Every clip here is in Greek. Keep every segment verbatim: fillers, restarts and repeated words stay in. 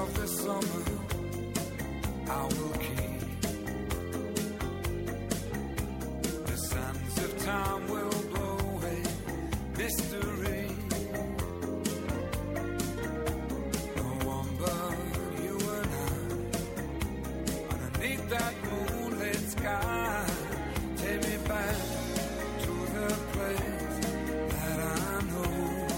of the summer I will keep. The sands of time will blow away mystery. No one but you and I underneath that moonlit sky. Take me back to the place that I know.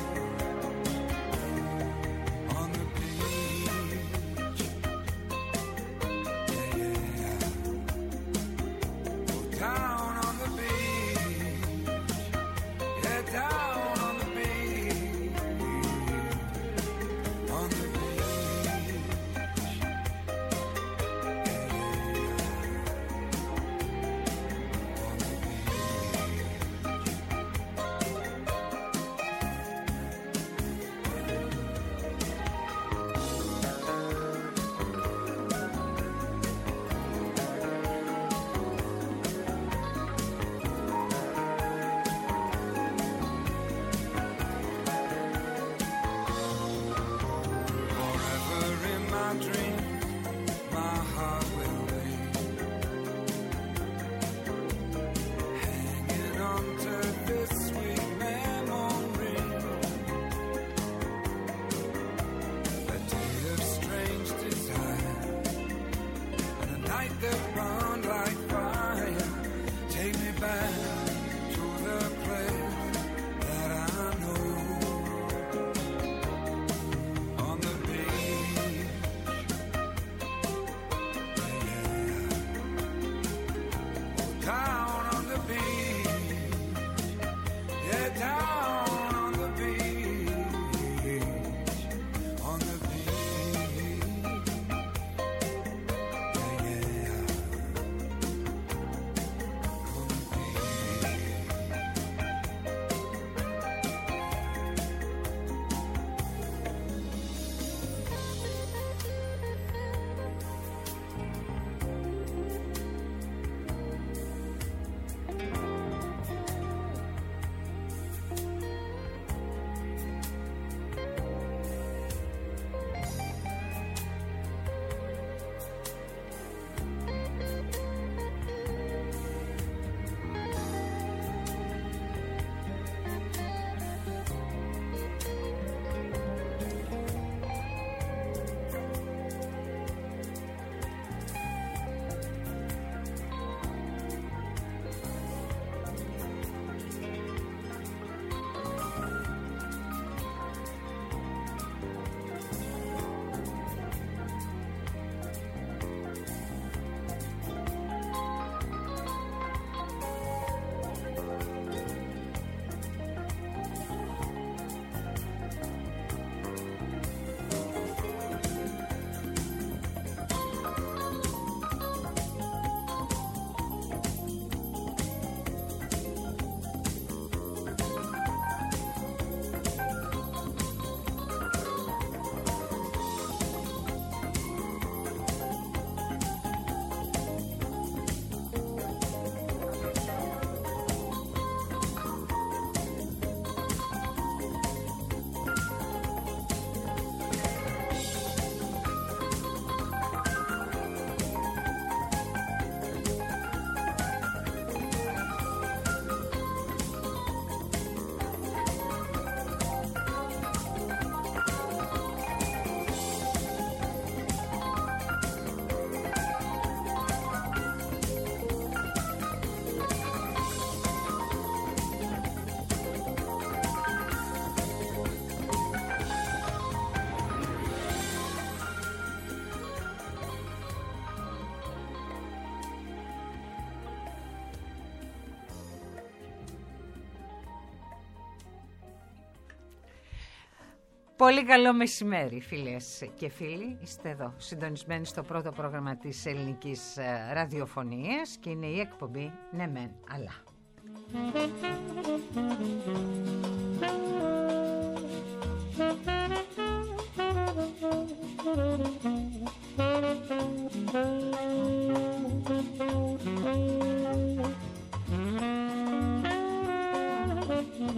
Πολύ καλό μεσημέρι, φίλες και φίλοι. Είστε εδώ, συντονισμένοι στο πρώτο πρόγραμμα της ελληνικής ραδιοφωνίας και είναι η εκπομπή «Ναι μεν, αλλά».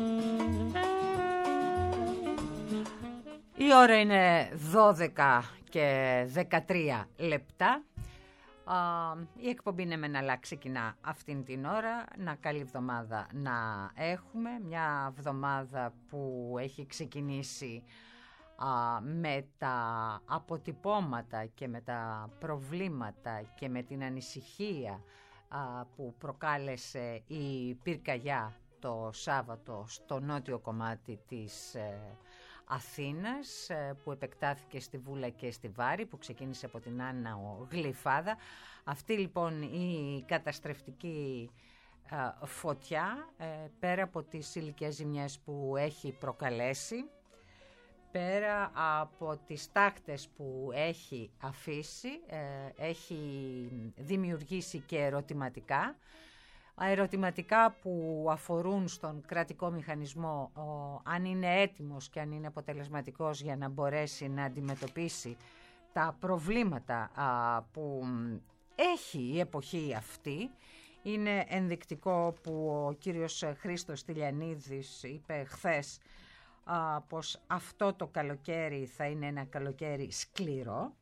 Η ώρα είναι δώδεκα και δεκατρία λεπτά. Η εκπομπή είναι με να αλλάξει, ξεκινά αυτήν την ώρα. Να καλή εβδομάδα να έχουμε. Μια εβδομάδα που έχει ξεκινήσει α, με τα αποτυπώματα και με τα προβλήματα και με την ανησυχία α, που προκάλεσε η πυρκαγιά το Σάββατο στο νότιο κομμάτι της ε, Αθήνας, που επεκτάθηκε στη Βούλα και στη Βάρη, που ξεκίνησε από την Άνναο Γλυφάδα. Αυτή λοιπόν η καταστρεφτική ε, φωτιά, ε, πέρα από τις ηλικές ζημιές που έχει προκαλέσει, πέρα από τις τάχτες που έχει αφήσει, ε, έχει δημιουργήσει και ερωτηματικά. Ερωτηματικά που αφορούν στον κρατικό μηχανισμό, ο, αν είναι έτοιμος και αν είναι αποτελεσματικός για να μπορέσει να αντιμετωπίσει τα προβλήματα α, που έχει η εποχή αυτή. Είναι ενδεικτικό που ο κύριος Χρήστος Τηλιανίδης είπε χθες α, πως αυτό το καλοκαίρι θα είναι ένα καλοκαίρι σκληρό.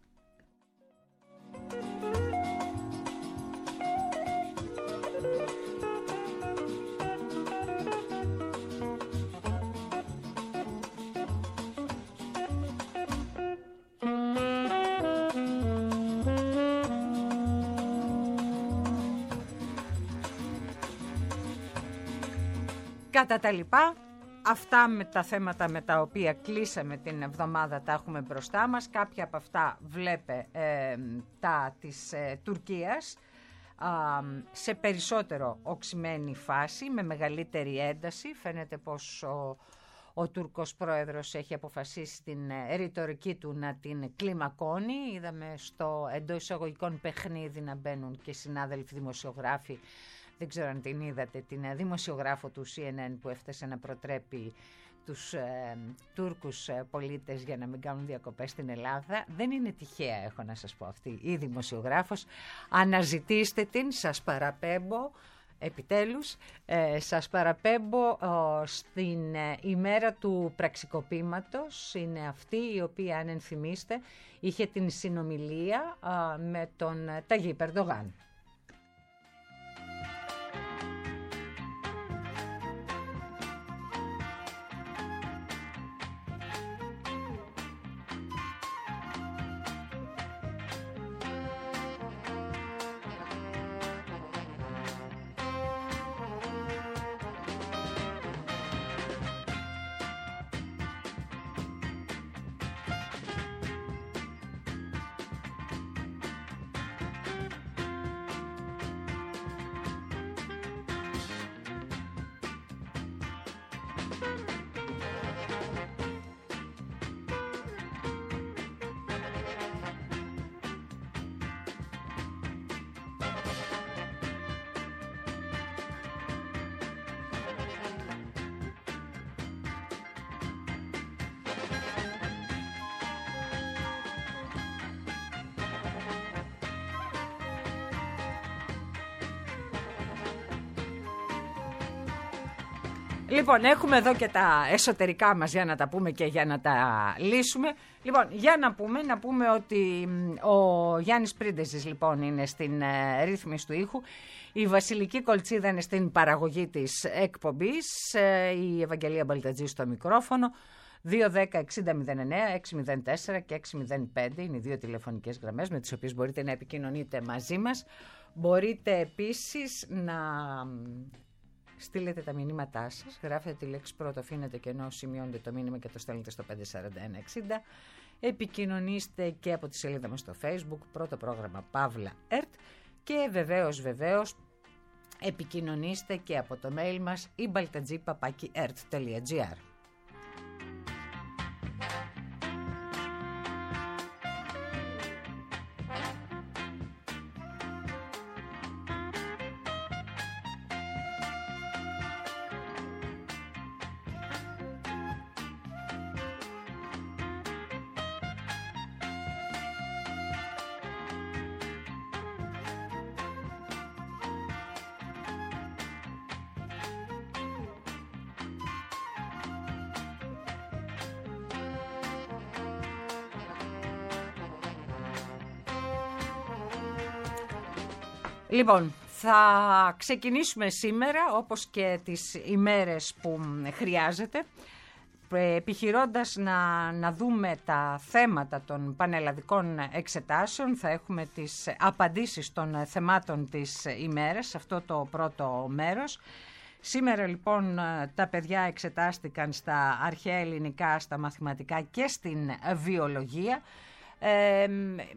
Κατά τα λοιπά, αυτά με τα θέματα με τα οποία κλείσαμε την εβδομάδα τα έχουμε μπροστά μας. Κάποια από αυτά βλέπε ε, τα της ε, Τουρκίας α, σε περισσότερο οξυμένη φάση, με μεγαλύτερη ένταση. Φαίνεται πως ο, ο Τούρκος πρόεδρος έχει αποφασίσει την ε, ρητορική του να την κλιμακώνει. Είδαμε στο εντός εισαγωγικών παιχνίδι να μπαίνουν και συνάδελφοι δημοσιογράφοι. Δεν ξέρω αν την είδατε, την δημοσιογράφο του σι εν εν που έφτασε να προτρέπει τους ε, Τούρκους ε, πολίτες για να μην κάνουν διακοπές στην Ελλάδα. Δεν είναι τυχαία, έχω να σας πω, αυτή η δημοσιογράφος. Αναζητήστε την, σας παραπέμπω, επιτέλους, ε, σας παραπέμπω ε, στην ε, ημέρα του πραξικοπήματος. Είναι αυτή η οποία, αν ενθυμίστε, είχε την συνομιλία ε, με τον Ταγίπ Ερντογάν. Λοιπόν, έχουμε εδώ και τα εσωτερικά μας για να τα πούμε και για να τα λύσουμε. Λοιπόν, για να πούμε, να πούμε ότι ο Γιάννης Πρίντεζης λοιπόν είναι στην ε, ρύθμιση του ήχου. Η Βασιλική Κολτσίδα είναι στην παραγωγή της εκπομπής. Ε, η Ευαγγελία Μπαλτατζή στο μικρόφωνο. δύο δέκα εξήντα μηδέν εννέα έξι μηδέν τέσσερα και έξι μηδέν πέντε είναι οι δύο τηλεφωνικές γραμμές με τις οποίες μπορείτε να επικοινωνείτε μαζί μας. Μπορείτε επίσης να στείλετε τα μηνύματά σας, γράφετε τη λέξη πρώτο, αφήνετε κενό, σημειώνετε το μήνυμα και το στέλνετε στο πέντε σαράντα ένα εξήντα. Επικοινωνήστε και από τη σελίδα μας στο Facebook, πρώτο πρόγραμμα Παύλα ΕΡΤ, και βεβαίως βεβαίως επικοινωνήστε και από το mail μας ibaltadji παπάκι ert τελεία gr. Λοιπόν, θα ξεκινήσουμε σήμερα, όπως και τις ημέρες που χρειάζεται, επιχειρώντας να, να δούμε τα θέματα των πανελλαδικών εξετάσεων. Θα έχουμε τις απαντήσεις των θεμάτων της ημέρας, σε αυτό το πρώτο μέρος. Σήμερα λοιπόν τα παιδιά εξετάστηκαν στα αρχαία ελληνικά, στα μαθηματικά και στην βιολογία. Ε,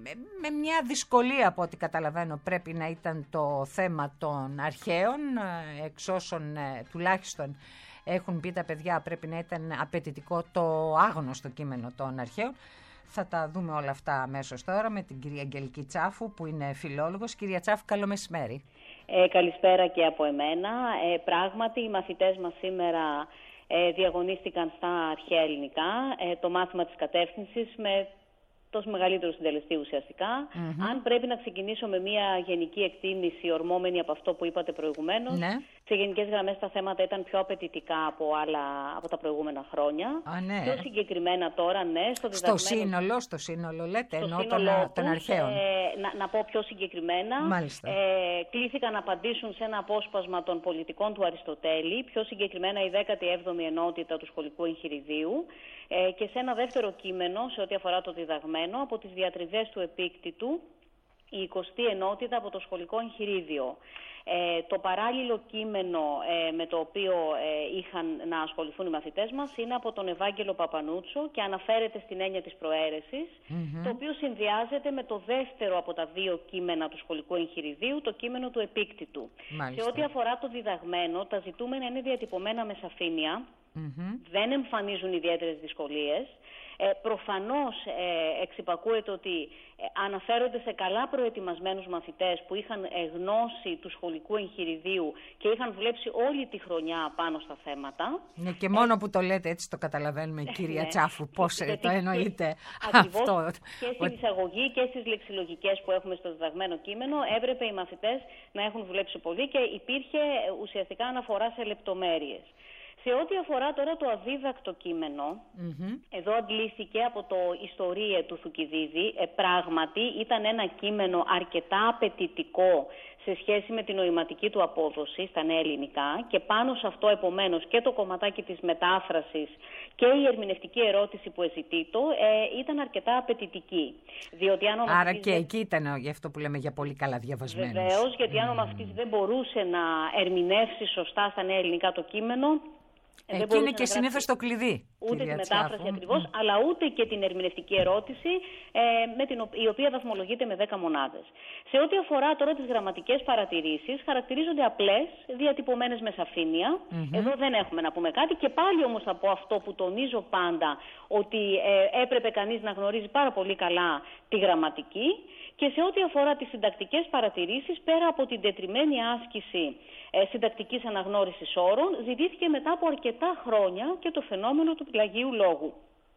με μια δυσκολία, από ό,τι καταλαβαίνω, πρέπει να ήταν το θέμα των αρχαίων, εξ όσων ε, τουλάχιστον έχουν πει τα παιδιά, πρέπει να ήταν απαιτητικό το άγνωστο κείμενο των αρχαίων. Θα τα δούμε όλα αυτά αμέσως τώρα με την κυρία Αγγελική Τσάφου, που είναι φιλόλογος. Κυρία Τσάφου, καλό μεσημέρι. Ε, καλησπέρα και από εμένα. Ε, πράγματι, οι μαθητές μας σήμερα ε, διαγωνίστηκαν στα αρχαία ελληνικά, ε, το μάθημα της κατεύθυνσης με τόσο μεγαλύτερο συντελεστή ουσιαστικά. Mm-hmm. Αν πρέπει να ξεκινήσω με μια γενική εκτίμηση ορμόμενη από αυτό που είπατε προηγουμένως, ναι. Σε γενικές γραμμές τα θέματα ήταν πιο απαιτητικά από, άλλα, από τα προηγούμενα χρόνια. Α, ναι. Πιο συγκεκριμένα τώρα, ναι, στο διδαγμένο... Στο σύνολο, στο σύνολο λέτε, στο ενώ σύνολο των, τους, των αρχαίων. Ε, να, να πω πιο συγκεκριμένα. Μάλιστα. Ε, κλήθηκαν να απαντήσουν σε ένα απόσπασμα των πολιτικών του Αριστοτέλη, πιο συγκεκριμένα η δέκατη έβδομη ενότητα του σχολικού εγχειριδίου, ε, και σε ένα δεύτερο κείμενο, σε ό,τι αφορά το διδαγμένο, από τις διατριβές του Επίκτητου, η εικοστή ενότητα από το σχολικό εγχειρίδιο. Ε, το παράλληλο κείμενο ε, με το οποίο ε, είχαν να ασχοληθούν οι μαθητές μας είναι από τον Ευάγγελο Παπανούτσο και αναφέρεται στην έννοια της προαίρεσης, mm-hmm. το οποίο συνδυάζεται με το δεύτερο από τα δύο κείμενα του σχολικού εγχειριδίου, το κείμενο του Επίκτητου. Μάλιστα. Σε ό,τι αφορά το διδαγμένο, τα ζητούμενα είναι διατυπωμένα με σαφήνεια, mm-hmm. δεν εμφανίζουν ιδιαίτερες δυσκολίες. Ε, προφανώς ε, εξυπακούεται ότι ε, αναφέρονται σε καλά προετοιμασμένους μαθητές που είχαν ε, γνώση του σχολικού εγχειριδίου και είχαν δουλέψει όλη τη χρονιά πάνω στα θέματα. Ναι, και μόνο ε, που το λέτε έτσι το καταλαβαίνουμε, κυρία ναι, Τσάφου, πώς το εννοείτε αυτό. Και στην εισαγωγή και στις λεξιλογικές που έχουμε στο διδαγμένο κείμενο έπρεπε οι μαθητές να έχουν δουλέψει πολύ και υπήρχε ουσιαστικά αναφορά σε λεπτομέρειες. Σε ό,τι αφορά τώρα το αδίδακτο κείμενο, mm-hmm. εδώ αντλήθηκε από το Ιστορίε του Θουκυδίδη. Ε, πράγματι ήταν ένα κείμενο αρκετά απαιτητικό σε σχέση με την νοηματική του απόδοση στα νέα ελληνικά και πάνω σε αυτό επομένως και το κομματάκι της μετάφρασης και η ερμηνευτική ερώτηση που εζητείτο ε, ήταν αρκετά απαιτητική. Διότι αν ο Άρα μαθητής και δεν... εκεί ήταν γι' αυτό που λέμε για πολύ καλά διαβασμένους. Βεβαίως, γιατί mm. αν ο μαθητής δεν μπορούσε να ερμηνεύσει σωστά στα νέα ελληνικά το κείμενο, εκεί είναι και συνήθως το κλειδί. Ούτε τη μετάφραση ακριβώς, mm. αλλά ούτε και την ερμηνευτική ερώτηση, ε, με την, η οποία βαθμολογείται με δέκα μονάδες. Σε ό,τι αφορά τώρα τις γραμματικές παρατηρήσεις, χαρακτηρίζονται απλές, διατυπωμένες με σαφήνεια. Mm-hmm. Εδώ δεν έχουμε να πούμε κάτι. Και πάλι όμως θα πω αυτό που τονίζω πάντα, ότι ε, έπρεπε κανείς να γνωρίζει πάρα πολύ καλά τη γραμματική. Και σε ό,τι αφορά τις συντακτικές παρατηρήσεις, πέρα από την τετριμένη άσκηση ε, συντακτικής αναγνώρισης όρων, ζητήθηκε μετά από αρκετά χρόνια και το φαινόμενο του πλαγίου λόγου.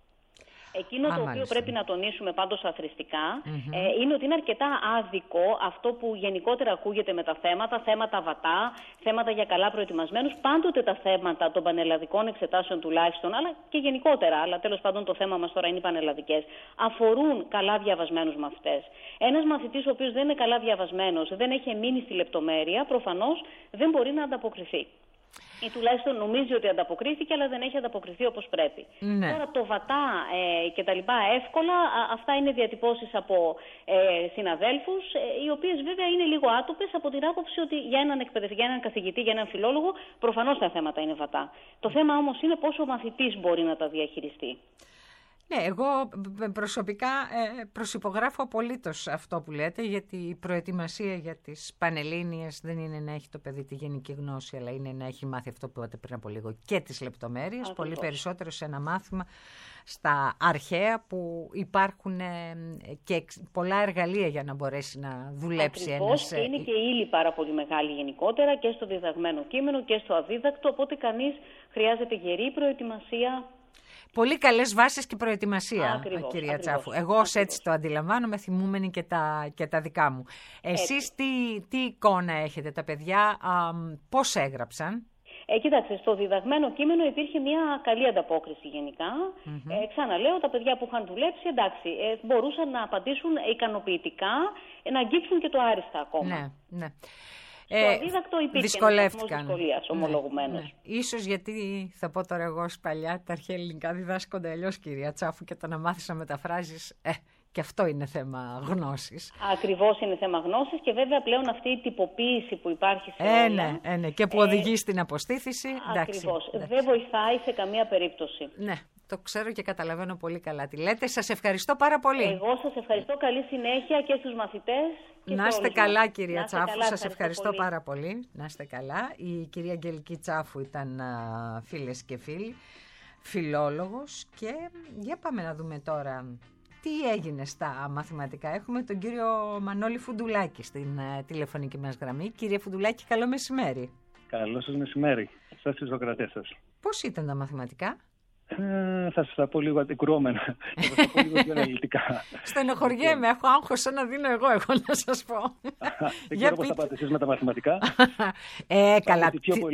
Εκείνο Α, το μάλιστα. οποίο πρέπει να τονίσουμε πάντως αθροιστικά mm-hmm. ε, είναι ότι είναι αρκετά άδικο αυτό που γενικότερα ακούγεται με τα θέματα, θέματα βατά, θέματα για καλά προετοιμασμένους. Πάντοτε τα θέματα των πανελλαδικών εξετάσεων τουλάχιστον, αλλά και γενικότερα, αλλά τέλος πάντων το θέμα μας τώρα είναι οι πανελλαδικές, αφορούν καλά διαβασμένους μαθητές. Ένας μαθητής ο οποίος δεν είναι καλά διαβασμένος, δεν έχει μείνει στη λεπτομέρεια, προφανώς δεν μπορεί να ανταποκριθεί. Ή τουλάχιστον νομίζει ότι ανταποκρίθηκε, αλλά δεν έχει ανταποκριθεί όπως πρέπει. Ναι. Τώρα το βατά ε, και τα λοιπά εύκολα, α, αυτά είναι διατυπώσεις από ε, συναδέλφους, ε, οι οποίες βέβαια είναι λίγο άτοπες από την άποψη ότι για έναν εκπαιδευτή, για έναν καθηγητή, για έναν φιλόλογο, προφανώς τα θέματα είναι βατά. Το θέμα όμως είναι πόσο ο μαθητής μπορεί να τα διαχειριστεί. Ναι, εγώ προσωπικά προσυπογράφω απολύτως αυτό που λέτε, γιατί η προετοιμασία για τις Πανελλήνιες δεν είναι να έχει το παιδί τη γενική γνώση, αλλά είναι να έχει μάθει αυτό που είπατε πριν από λίγο και τις λεπτομέρειες, Ακριβώς. πολύ περισσότερο σε ένα μάθημα στα αρχαία που υπάρχουν και πολλά εργαλεία για να μπορέσει να δουλέψει Ακριβώς, ένας... και είναι και η ύλη πάρα πολύ μεγάλη γενικότερα και στο διδαγμένο κείμενο και στο αδίδακτο, οπότε κανείς χρειάζεται γερή προετοιμασία. Πολύ καλές βάσεις και προετοιμασία, ακριβώς, κυρία ακριβώς, Τσάφου. Εγώ ως έτσι το αντιλαμβάνομαι, θυμούμενοι και τα, και τα δικά μου. Εσείς τι, τι εικόνα έχετε, τα παιδιά, α, πώς έγραψαν? Ε, κοιτάξτε, στο διδαγμένο κείμενο υπήρχε μια καλή ανταπόκριση γενικά. Mm-hmm. Ε, ξαναλέω, τα παιδιά που είχαν δουλέψει, εντάξει, ε, μπορούσαν να απαντήσουν ικανοποιητικά, ε, να αγγίξουν και το άριστα ακόμα. Ναι, ναι. Στο αδίδακτο υπήρχε ένας βαθμός δυσκολίας, ομολογουμένως. Ναι, ναι. Ίσως γιατί, θα πω τώρα εγώ ως παλιά, τα αρχαία ελληνικά διδάσκονται αλλιώς, κυρία Τσάφου, και το να μάθεις να μεταφράζεις, ε, και αυτό είναι θέμα γνώσης. Ακριβώς είναι θέμα γνώσης και βέβαια πλέον αυτή η τυποποίηση που υπάρχει σε ε, όλα... Ναι, ε, ναι, και που οδηγεί ε, στην αποστήθηση. Ακριβώς. Εντάξει, δεν βοηθάει σε καμία περίπτωση. Ναι. Το ξέρω και καταλαβαίνω πολύ καλά τι λέτε. Σας ευχαριστώ πάρα πολύ. Εγώ σας ευχαριστώ. Καλή συνέχεια και στους μαθητές. Και να είστε καλά, μας. Κυρία να Τσάφου. Καλά, σας ευχαριστώ πολύ. πάρα πολύ. Να είστε καλά. Η κυρία Αγγελική Τσάφου ήταν α, φίλες και φίλοι, φιλόλογος. Και για πάμε να δούμε τώρα τι έγινε στα μαθηματικά. Έχουμε τον κύριο Μανώλη Φουντουλάκη στην α, τηλεφωνική μας γραμμή. Κύριε Φουντουλάκη, καλό μεσημέρι. Καλό σας μεσημέρι. Σας ισοκρατές σας. Πώς ήταν τα μαθηματικά? Ε, θα σας τα πω λίγο αντικρουόμενα. Θα σας πω λίγο πιο αναλυτικά. Στενοχωριέμαι, έχω άγχος σαν να δίνω εγώ, εγώ να σας πω. Δεν ξέρω πώς θα πάτε εσείς με τα μαθηματικά. Ε, καλά,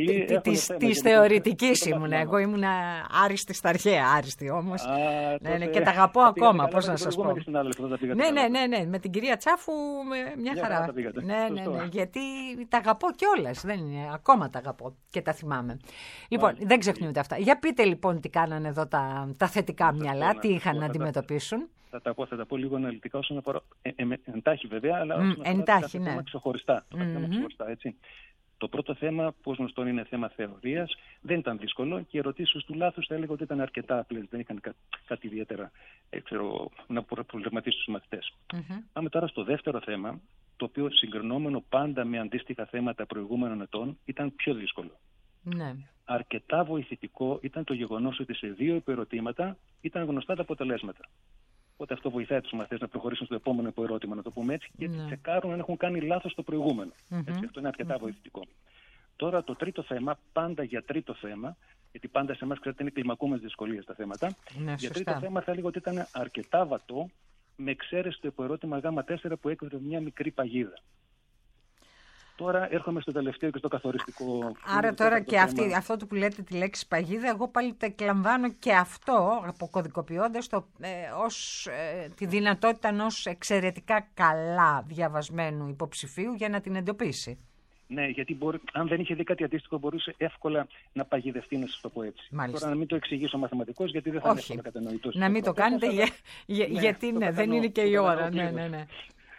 της θεωρητικής ήμουν. Εγώ ήμουν άριστη στα αρχαία, άριστη όμως. Και τα αγαπώ ακόμα, πώς να σας πω. Ναι, ναι, ναι, ναι, με την κυρία Τσάφου μια χαρά. Ναι, ναι, ναι, γιατί τα αγαπώ κιόλας. Ακόμα τα αγαπώ και τα θυμάμαι. Λοιπόν, δεν ξεχνιούνται αυτά. Για πείτε λοιπόν τι κάνανε εδώ τα, τα θετικά μυαλά, τι είχαν να αντιμετωπίσουν. Θα τα πω, θα τα πω λίγο αναλυτικά όσον αφορά. Ε, ε, εντάχει βέβαια, αλλά όσον αφορά εντάχει, τα ναι. ξεχωριστά. Mm-hmm. ξεχωριστά έτσι. Το πρώτο θέμα, πώς γνωστόν, είναι θέμα θεωρίας. Δεν ήταν δύσκολο και οι ερωτήσεις του λάθους θα έλεγα ότι ήταν αρκετά απλές. Δεν είχαν κά, κάτι ιδιαίτερα ε, ξέρω, να προβληματίσει τους μαθητές. Mm-hmm. Πάμε τώρα στο δεύτερο θέμα, το οποίο συγκρινόμενο πάντα με αντίστοιχα θέματα προηγούμενων ετών ήταν πιο δύσκολο. Ναι. Αρκετά βοηθητικό ήταν το γεγονός ότι σε δύο υποερωτήματα ήταν γνωστά τα αποτελέσματα. Οπότε αυτό βοηθάει τους μαθητές να προχωρήσουν στο επόμενο υποερώτημα, να το πούμε έτσι, και έτσι τσεκάρουν αν έχουν κάνει λάθος το προηγούμενο. Mm-hmm. Έτσι, αυτό είναι αρκετά mm-hmm. βοηθητικό. Τώρα το τρίτο θέμα, πάντα για τρίτο θέμα, γιατί πάντα σε εμάς ξέρετε είναι κλιμακούμενες δυσκολίες τα θέματα. Ναι, για τρίτο θέμα θα έλεγα ότι ήταν αρκετά βατό, με εξαίρεση το υποερώτημα γ τέσσερα που έκρυβε μια μικρή παγίδα. Τώρα έρχομαι στο τελευταίο και στο καθοριστικό. Άρα τώρα και αυτή, αυτό που λέτε τη λέξη παγίδα, εγώ πάλι το εκλαμβάνω και αυτό, αποκωδικοποιώντας το, ε, ως, ε, τη δυνατότητα ενός εξαιρετικά καλά διαβασμένου υποψηφίου για να την εντοπίσει. Ναι, γιατί μπορεί, αν δεν είχε δει κάτι αντίστοιχο, μπορούσε εύκολα να παγιδευτεί, να σας το πω έτσι. Μάλιστα. Τώρα να μην το εξηγήσω μαθηματικός, γιατί δεν θα είναι εύκολα κατανοητός. Να μην το κάνετε, για, για, ναι, γιατί ναι, δεν είναι και η ώρα. Ναι, ναι, ναι.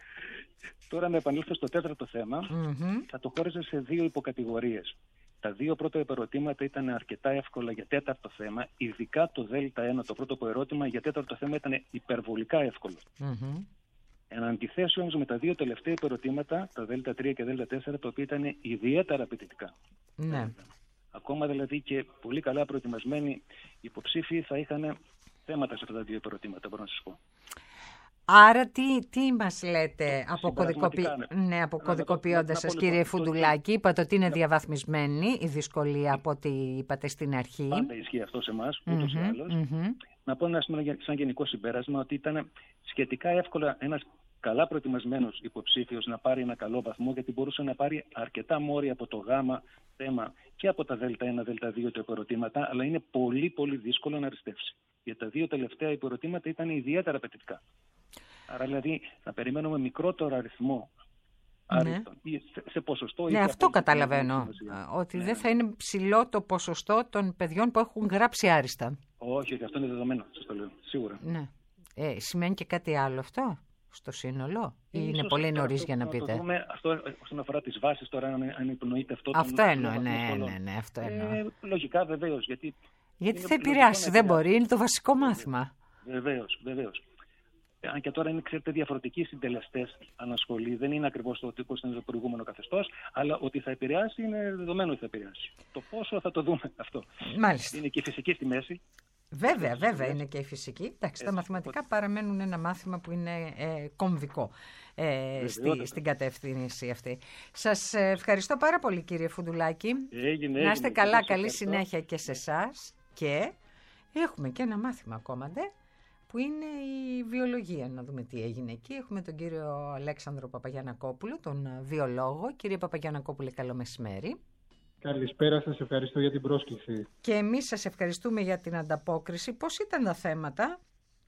Τώρα να επανέλθω στο τέταρτο θέμα, mm-hmm. θα το χώριζα σε δύο υποκατηγορίες. Τα δύο πρώτα ερωτήματα ήταν αρκετά εύκολα για τέταρτο θέμα, ειδικά το Δέλτα ένα, το πρώτο ερώτημα για τέταρτο θέμα ήταν υπερβολικά εύκολο. Mm-hmm. Εν αντιθέσει όμως με τα δύο τελευταία ερωτήματα, τα Δέλτα τρία και Δέλτα τέσσερα, τα οποία ήταν ιδιαίτερα απαιτητικά. Ναι. Ακόμα δηλαδή και πολύ καλά προετοιμασμένοι υποψήφοι θα είχαν θέματα σε αυτά τα δύο ερωτήματα, μπορώ να σας πω. Άρα τι, τι μας λέτε αποκωδικοποι... ναι, αποκωδικοποιώντας σας, κύριε Φουντουλάκη? Είπατε ότι είναι διαβαθμισμένη η δυσκολία από ό,τι είπατε στην αρχή. Πάντα ισχύει αυτό σε εμάς, ούτως ή άλλως. Mm-hmm. Να πω ένα, σαν γενικό συμπέρασμα ότι ήταν σχετικά εύκολα ένας καλά προετοιμασμένος υποψήφιος να πάρει ένα καλό βαθμό, γιατί μπορούσε να πάρει αρκετά μόρια από το γάμα θέμα και από τα Δέλτα ένα, Δέλτα δύο τα ερωτήματα, αλλά είναι πολύ πολύ δύσκολο να αριστεύσει. Για τα δύο τελευταία ερωτήματα ήταν ιδιαίτερα απαιτητικά. Άρα δηλαδή να περιμένουμε μικρότερο αριθμό άριστον, ναι. ή σε, σε ποσοστό. Ναι, αυτό καταλαβαίνω. Ότι ναι. δεν θα είναι ψηλό το ποσοστό των παιδιών που έχουν γράψει άριστα. Όχι, όχι, αυτό είναι δεδομένο, σας το λέω, σίγουρα. Ναι. Ε, σημαίνει και κάτι άλλο αυτό στο σύνολο, ή είναι πολύ νωρίς για να πείτε? Το δούμε, αυτό όσον αφορά τις βάσεις τώρα, αν, αν υπονοείται αυτό. Αυτό εννοώ, ναι, ναι, ναι, αυτό εννοώ. Ε, λογικά βεβαίως. Γιατί, γιατί θα επηρεάσει, δεν μπορεί, είναι το βασικό μάθημα. Βεβαίως, βεβαίως. Αν και τώρα είναι, ξέρετε, διαφορετικοί συντελεστές ανασχολή, δεν είναι ακριβώς το ότι είναι το προηγούμενο καθεστώς, αλλά ότι θα επηρεάσει είναι δεδομένο ότι θα επηρεάσει. Το πόσο θα το δούμε αυτό. Μάλιστα. Είναι και η φυσική στη μέση. Βέβαια, βέβαια είναι και η φυσική. Εντάξει, τα μαθηματικά παραμένουν ένα μάθημα που είναι ε, κομβικό ε, στη, στην κατεύθυνση αυτή. Σας ευχαριστώ πάρα πολύ, κύριε Φουντουλάκη. Έγινε, να είστε έγινε, καλά, καλή συνέχεια και σε εσάς. Και έχουμε και ένα μάθημα ακόμα, ντε, που είναι η βιολογία. Να δούμε τι έγινε εκεί. Έχουμε τον κύριο Αλέξανδρο Παπαγιαννακόπουλο, τον βιολόγο. Κύριε Παπαγιαννακόπουλε, καλό μεσημέρι. Καλησπέρα σας, ευχαριστώ για την πρόσκληση. Και εμείς σας ευχαριστούμε για την ανταπόκριση. Πώς ήταν τα θέματα?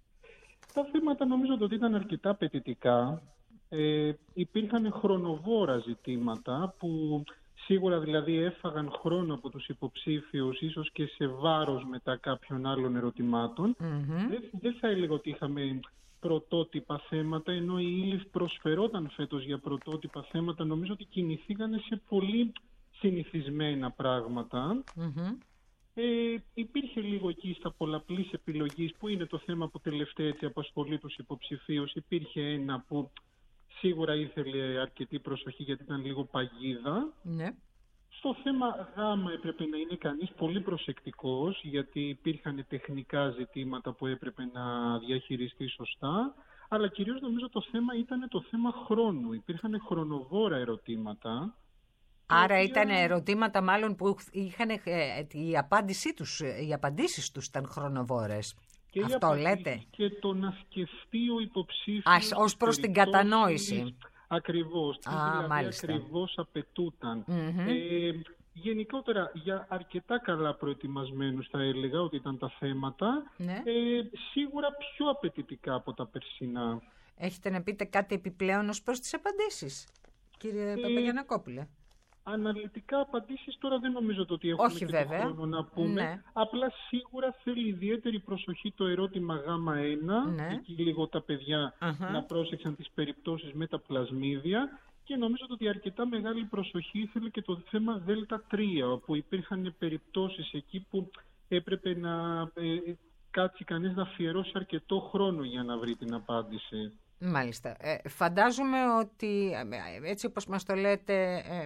Τα θέματα νομίζω ότι ήταν αρκετά απαιτητικά. Ε, υπήρχαν χρονοβόρα ζητήματα που σίγουρα δηλαδή έφαγαν χρόνο από τους υποψήφιους, ίσως και σε βάρος μετά κάποιων άλλων ερωτημάτων. Mm-hmm. Δεν, δεν θα έλεγα ότι είχαμε πρωτότυπα θέματα, ενώ η Ήλιθ προσφερόταν φέτος για πρωτότυπα θέματα. Νομίζω ότι κινηθήκανε σε πολύ συνηθισμένα πράγματα. Mm-hmm. Ε, υπήρχε λίγο εκεί στα πολλαπλής επιλογής, που είναι το θέμα που τελευταία έτσι απασχολεί τους υποψηφίους. Υπήρχε ένα που σίγουρα ήθελε αρκετή προσοχή γιατί ήταν λίγο παγίδα. Ναι. Στο θέμα Γ έπρεπε να είναι κανείς πολύ προσεκτικός, γιατί υπήρχαν τεχνικά ζητήματα που έπρεπε να διαχειριστεί σωστά, αλλά κυρίως νομίζω το θέμα ήταν το θέμα χρόνου. Υπήρχαν χρονοβόρα ερωτήματα. Άρα οποία... ήταν ερωτήματα μάλλον που είχαν, ε, η απάντησή τους, οι απαντήσεις τους ήταν χρονοβόρες. Και αυτό λέτε? Και το να σκεφτεί ο υποψήφιος... Ας, ως προς την κατανόηση. Ακριβώς. Τι δηλαδή μάλιστα. ακριβώς απαιτούταν. Mm-hmm. Ε, γενικότερα, για αρκετά καλά προετοιμασμένους θα έλεγα ότι ήταν τα θέματα. Ναι. Ε, σίγουρα πιο απαιτητικά από τα περσινά. Έχετε να πείτε κάτι επιπλέον ως προς τις απαντήσεις, κύριε ε, Παπαγιαννακόπουλε? Αναλυτικά απαντήσεις τώρα δεν νομίζω ότι έχουμε Όχι, και βέβαια. τον χρόνο να πούμε. Ναι. Απλά σίγουρα θέλει ιδιαίτερη προσοχή το ερώτημα Γ ένα. Ναι. Εκεί λίγο τα παιδιά uh-huh. να πρόσεξαν τις περιπτώσεις με τα πλασμίδια. Και νομίζω ότι αρκετά μεγάλη προσοχή ήθελε και το θέμα Δ τρία, όπου υπήρχαν περιπτώσεις εκεί που έπρεπε να ε, κάτσει κανείς να αφιερώσει αρκετό χρόνο για να βρει την απάντηση. Μάλιστα. Ε, φαντάζομαι ότι έτσι όπως μας το λέτε, ε,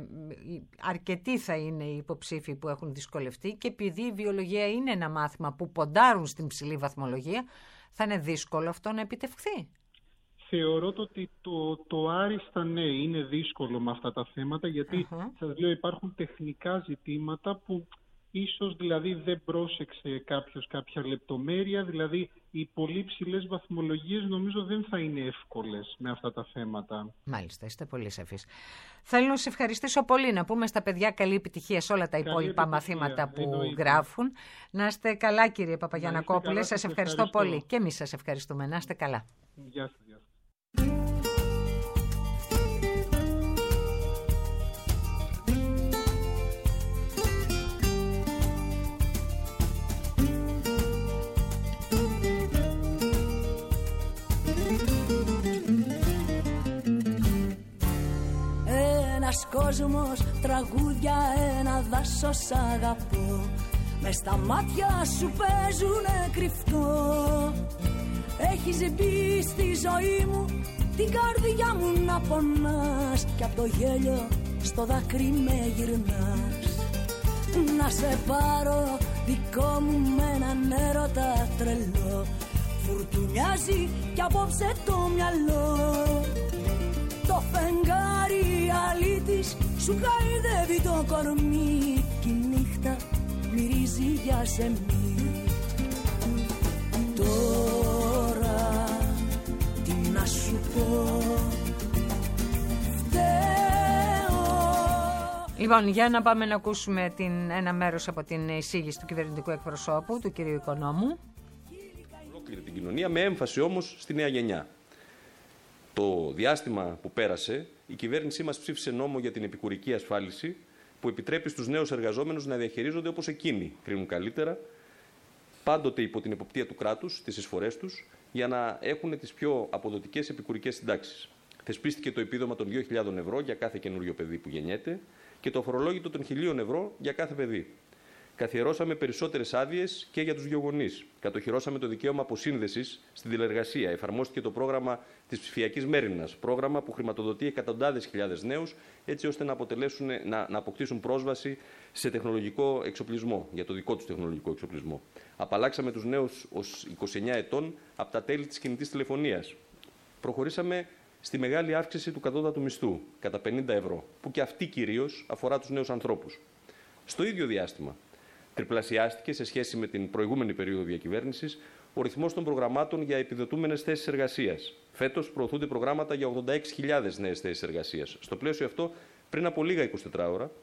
αρκετοί θα είναι οι υποψήφοι που έχουν δυσκολευτεί, και επειδή η βιολογία είναι ένα μάθημα που ποντάρουν στην ψηλή βαθμολογία, θα είναι δύσκολο αυτό να επιτευχθεί. Θεωρώ ότι το, το άριστα ναι, είναι δύσκολο με αυτά τα θέματα, γιατί uh-huh. σας λέω υπάρχουν τεχνικά ζητήματα που ίσως δηλαδή δεν πρόσεξε κάποιος κάποια λεπτομέρεια, δηλαδή οι πολύ ψηλές βαθμολογίες νομίζω δεν θα είναι εύκολες με αυτά τα θέματα. Μάλιστα, είστε πολύ σαφείς. Θέλω να σας ευχαριστήσω πολύ, να πούμε στα παιδιά καλή επιτυχία σε όλα τα καλή υπόλοιπα επιτυχία, μαθήματα που εννοείται. Γράφουν. Να είστε καλά, κύριε Παπαγιαννακόπουλε, σας ευχαριστώ, ευχαριστώ πολύ. Και εμείς σας ευχαριστούμε. Να είστε καλά. Γεια σας. Γεια σας. Ένας κόσμος, τραγούδια, ένα δάσος αγαπώ. Μες στα μάτια σου παίζουνε κρυφτό. Έχεις μπει στη ζωή μου, την καρδιά μου να πονάς, κι απ' το γέλιο στο δάκρυ με γυρνάς. Να σε πάρω δικό μου με έναν έρωτα τρελό. Φουρτουνιάζει κι απόψε το μυαλό. Το φεγγάρι αλήτης σου χαϊδεύει το κορμί, κι η νύχτα μυρίζει για σεμί. Τώρα τι να σου πω, φταίω. Λοιπόν, για να πάμε να ακούσουμε την, ένα μέρος από την εισήγηση του κυβερνητικού εκπροσώπου, του κυρίου Οικονόμου. Ολόκληρη την κοινωνία, με έμφαση όμως στη νέα γενιά. Το διάστημα που πέρασε, η κυβέρνησή μας ψήφισε νόμο για την επικουρική ασφάλιση, που επιτρέπει στους νέους εργαζόμενους να διαχειρίζονται όπως εκείνοι κρίνουν καλύτερα, πάντοτε υπό την εποπτεία του κράτους, τις εισφορές τους, για να έχουν τις πιο αποδοτικές επικουρικές συντάξεις. Θεσπίστηκε το επίδομα των δύο χιλιάδες ευρώ για κάθε καινούριο παιδί που γεννιέται και το αφορολόγητο των χίλια ευρώ για κάθε παιδί. Καθιερώσαμε περισσότερες άδειες και για τους δύο γονείς. Κατοχυρώσαμε το δικαίωμα αποσύνδεσης στην τηλεργασία. Εφαρμόστηκε το πρόγραμμα της ψηφιακής μέριμνας. Πρόγραμμα που χρηματοδοτεί εκατοντάδες χιλιάδες νέους, έτσι ώστε να, αποτελέσουν, να, να αποκτήσουν πρόσβαση σε τεχνολογικό εξοπλισμό, για το δικό τους τεχνολογικό εξοπλισμό. Απαλλάξαμε τους νέους ως είκοσι εννέα ετών από τα τέλη της κινητής τηλεφωνίας. Προχωρήσαμε στη μεγάλη αύξηση του κατώτατου μισθού, κατά πενήντα ευρώ, που και αυτή κυρίως αφορά τους νέους ανθρώπους. Στο ίδιο διάστημα, τριπλασιάστηκε σε σχέση με την προηγούμενη περίοδο διακυβέρνησης ο ρυθμός των προγραμμάτων για επιδοτούμενες θέσεις εργασίας. Φέτος προωθούνται προγράμματα για ογδόντα έξι χιλιάδες νέες θέσεις εργασίας. Στο πλαίσιο αυτό, πριν από λίγα είκοσι τέσσερις ώρα,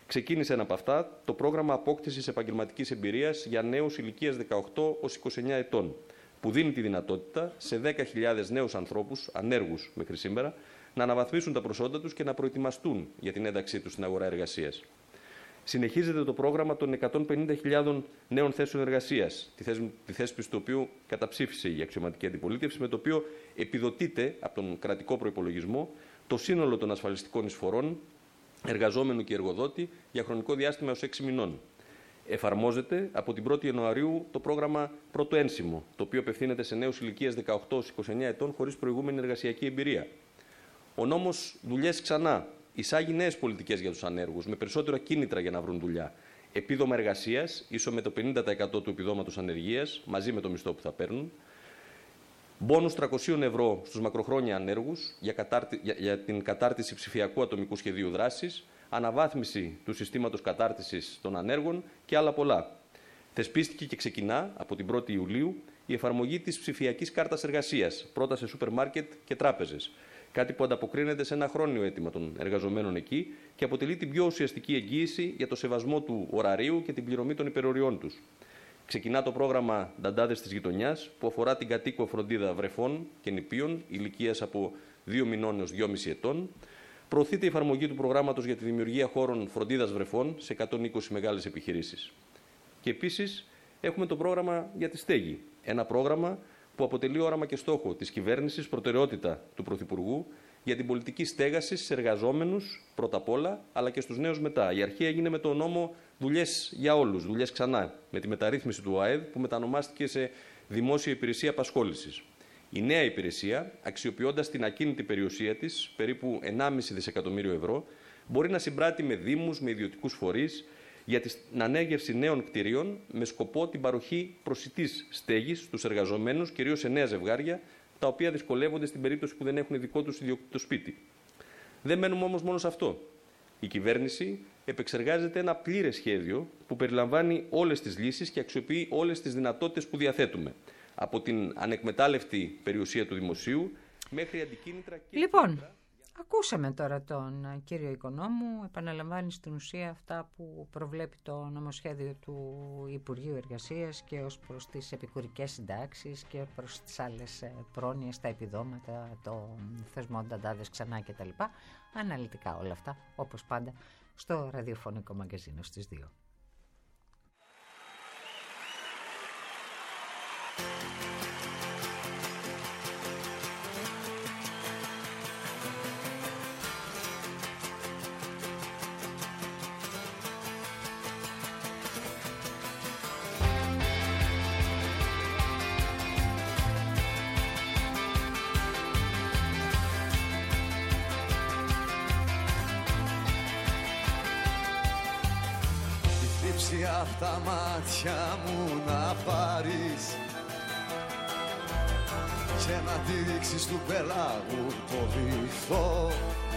Ξεκίνησε ένα από αυτά το πρόγραμμα απόκτησης επαγγελματικής εμπειρίας για νέους ηλικίας δεκαοκτώ έως είκοσι εννέα ετών, που δίνει τη δυνατότητα σε δέκα χιλιάδες νέους ανθρώπους, ανέργους μέχρι σήμερα, να αναβαθμίσουν τα προσόντα τους και να προετοιμαστούν για την ένταξή τους στην αγορά εργασίας. Συνεχίζεται το πρόγραμμα των εκατόν πενήντα χιλιάδων νέων θέσεων εργασίας, τη θέσπιση του οποίου καταψήφισε η αξιωματική αντιπολίτευση, με το οποίο επιδοτείται από τον κρατικό προϋπολογισμό το σύνολο των ασφαλιστικών εισφορών εργαζόμενου και εργοδότη για χρονικό διάστημα έως έξι μηνών. Εφαρμόζεται από την πρώτη Ιανουαρίου το πρόγραμμα Πρώτο Ένσημο, το οποίο απευθύνεται σε νέους ηλικίας δεκαοκτώ έως είκοσι εννέα ετών χωρίς προηγούμενη εργασιακή εμπειρία. Ο νόμος Δουλειές Ξανά εισάγει νέες πολιτικές για τους ανέργους, με περισσότερα κίνητρα για να βρουν δουλειά. Επίδομα εργασίας, ίσο με το πενήντα τοις εκατό του επιδόματος ανεργίας, μαζί με το μισθό που θα παίρνουν. Μπόνους τριακόσια ευρώ στους μακροχρόνια ανέργους για, κατάρτι... για... για την κατάρτιση ψηφιακού ατομικού σχεδίου δράσης, αναβάθμιση του συστήματος κατάρτισης των ανέργων και άλλα πολλά. Θεσπίστηκε και ξεκινά από την πρώτη Ιουλίου η εφαρμογή της ψηφιακής κάρτας εργασίας, πρώτα σε σούπερ μάρκετ και τράπεζες. Κάτι που ανταποκρίνεται σε ένα χρόνιο αίτημα των εργαζομένων εκεί και αποτελεί την πιο ουσιαστική εγγύηση για το σεβασμό του ωραρίου και την πληρωμή των υπεροριών τους. Ξεκινά το πρόγραμμα Νταντάδες της Γειτονιάς, που αφορά την κατοίκο φροντίδα βρεφών και νηπίων ηλικίας από δύο μηνών έως δυόμισι ετών. Προωθείται η εφαρμογή του προγράμματος για τη δημιουργία χώρων φροντίδας βρεφών σε εκατόν είκοσι μεγάλες επιχειρήσεις. Και επίσης έχουμε το πρόγραμμα για τη στέγη. Ένα πρόγραμμα που αποτελεί όραμα και στόχο της κυβέρνησης, προτεραιότητα του Πρωθυπουργού για την πολιτική στέγαση σε εργαζόμενους πρώτα απ' όλα, αλλά και στους νέους μετά. Η αρχή έγινε με το νόμο Δουλειές για όλους, Δουλειές Ξανά, με τη μεταρρύθμιση του ΟΑΕΔ που μετανομάστηκε σε Δημόσια Υπηρεσία Απασχόλησης. Η νέα υπηρεσία, αξιοποιώντας την ακίνητη περιουσία της, περίπου ενάμιση δισεκατομμύριο ευρώ, μπορεί να συμπράττει με δήμους, με ιδιωτικούς φορείς, για την ανέγερση νέων κτηρίων με σκοπό την παροχή προσιτής στέγης στους εργαζομένους, κυρίως σε νέα ζευγάρια, τα οποία δυσκολεύονται στην περίπτωση που δεν έχουν δικό τους ιδιοκτήτο σπίτι. Δεν μένουμε όμως μόνο σε αυτό. Η κυβέρνηση επεξεργάζεται ένα πλήρες σχέδιο που περιλαμβάνει όλες τις λύσεις και αξιοποιεί όλες τις δυνατότητες που διαθέτουμε. Από την ανεκμετάλλευτη περιουσία του δημοσίου μέχρι αντικίνητρα και... Λοιπόν, ακούσαμε τώρα τον κύριο Οικονόμου, επαναλαμβάνει στην ουσία αυτά που προβλέπει το νομοσχέδιο του Υπουργείου Εργασίας και ως προς τις επικουρικές συντάξεις και προς τις άλλες πρόνοιες, τα επιδόματα, το θεσμό Νταντάδες Ξανά κτλ. Αναλυτικά όλα αυτά, όπως πάντα, στο ραδιοφωνικό μαγκαζίνο στις δύο. Απ' τα μάτια μου να πάρεις και να τη ρίξεις του πελάγου το βυθό,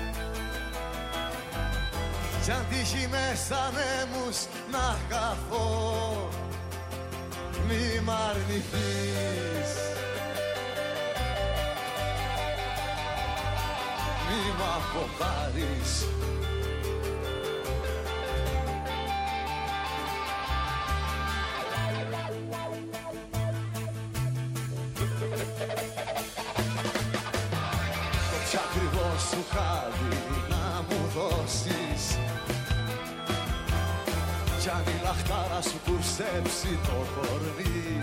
κι αν τύχει μέσα νέμους να χαθώ, μη μ' αρνηθείς, μη μ' αποπάρεις. Σου χάδι να μου δώσεις, κι αν η λαχτάρα σου κουρσέψει το κορμί,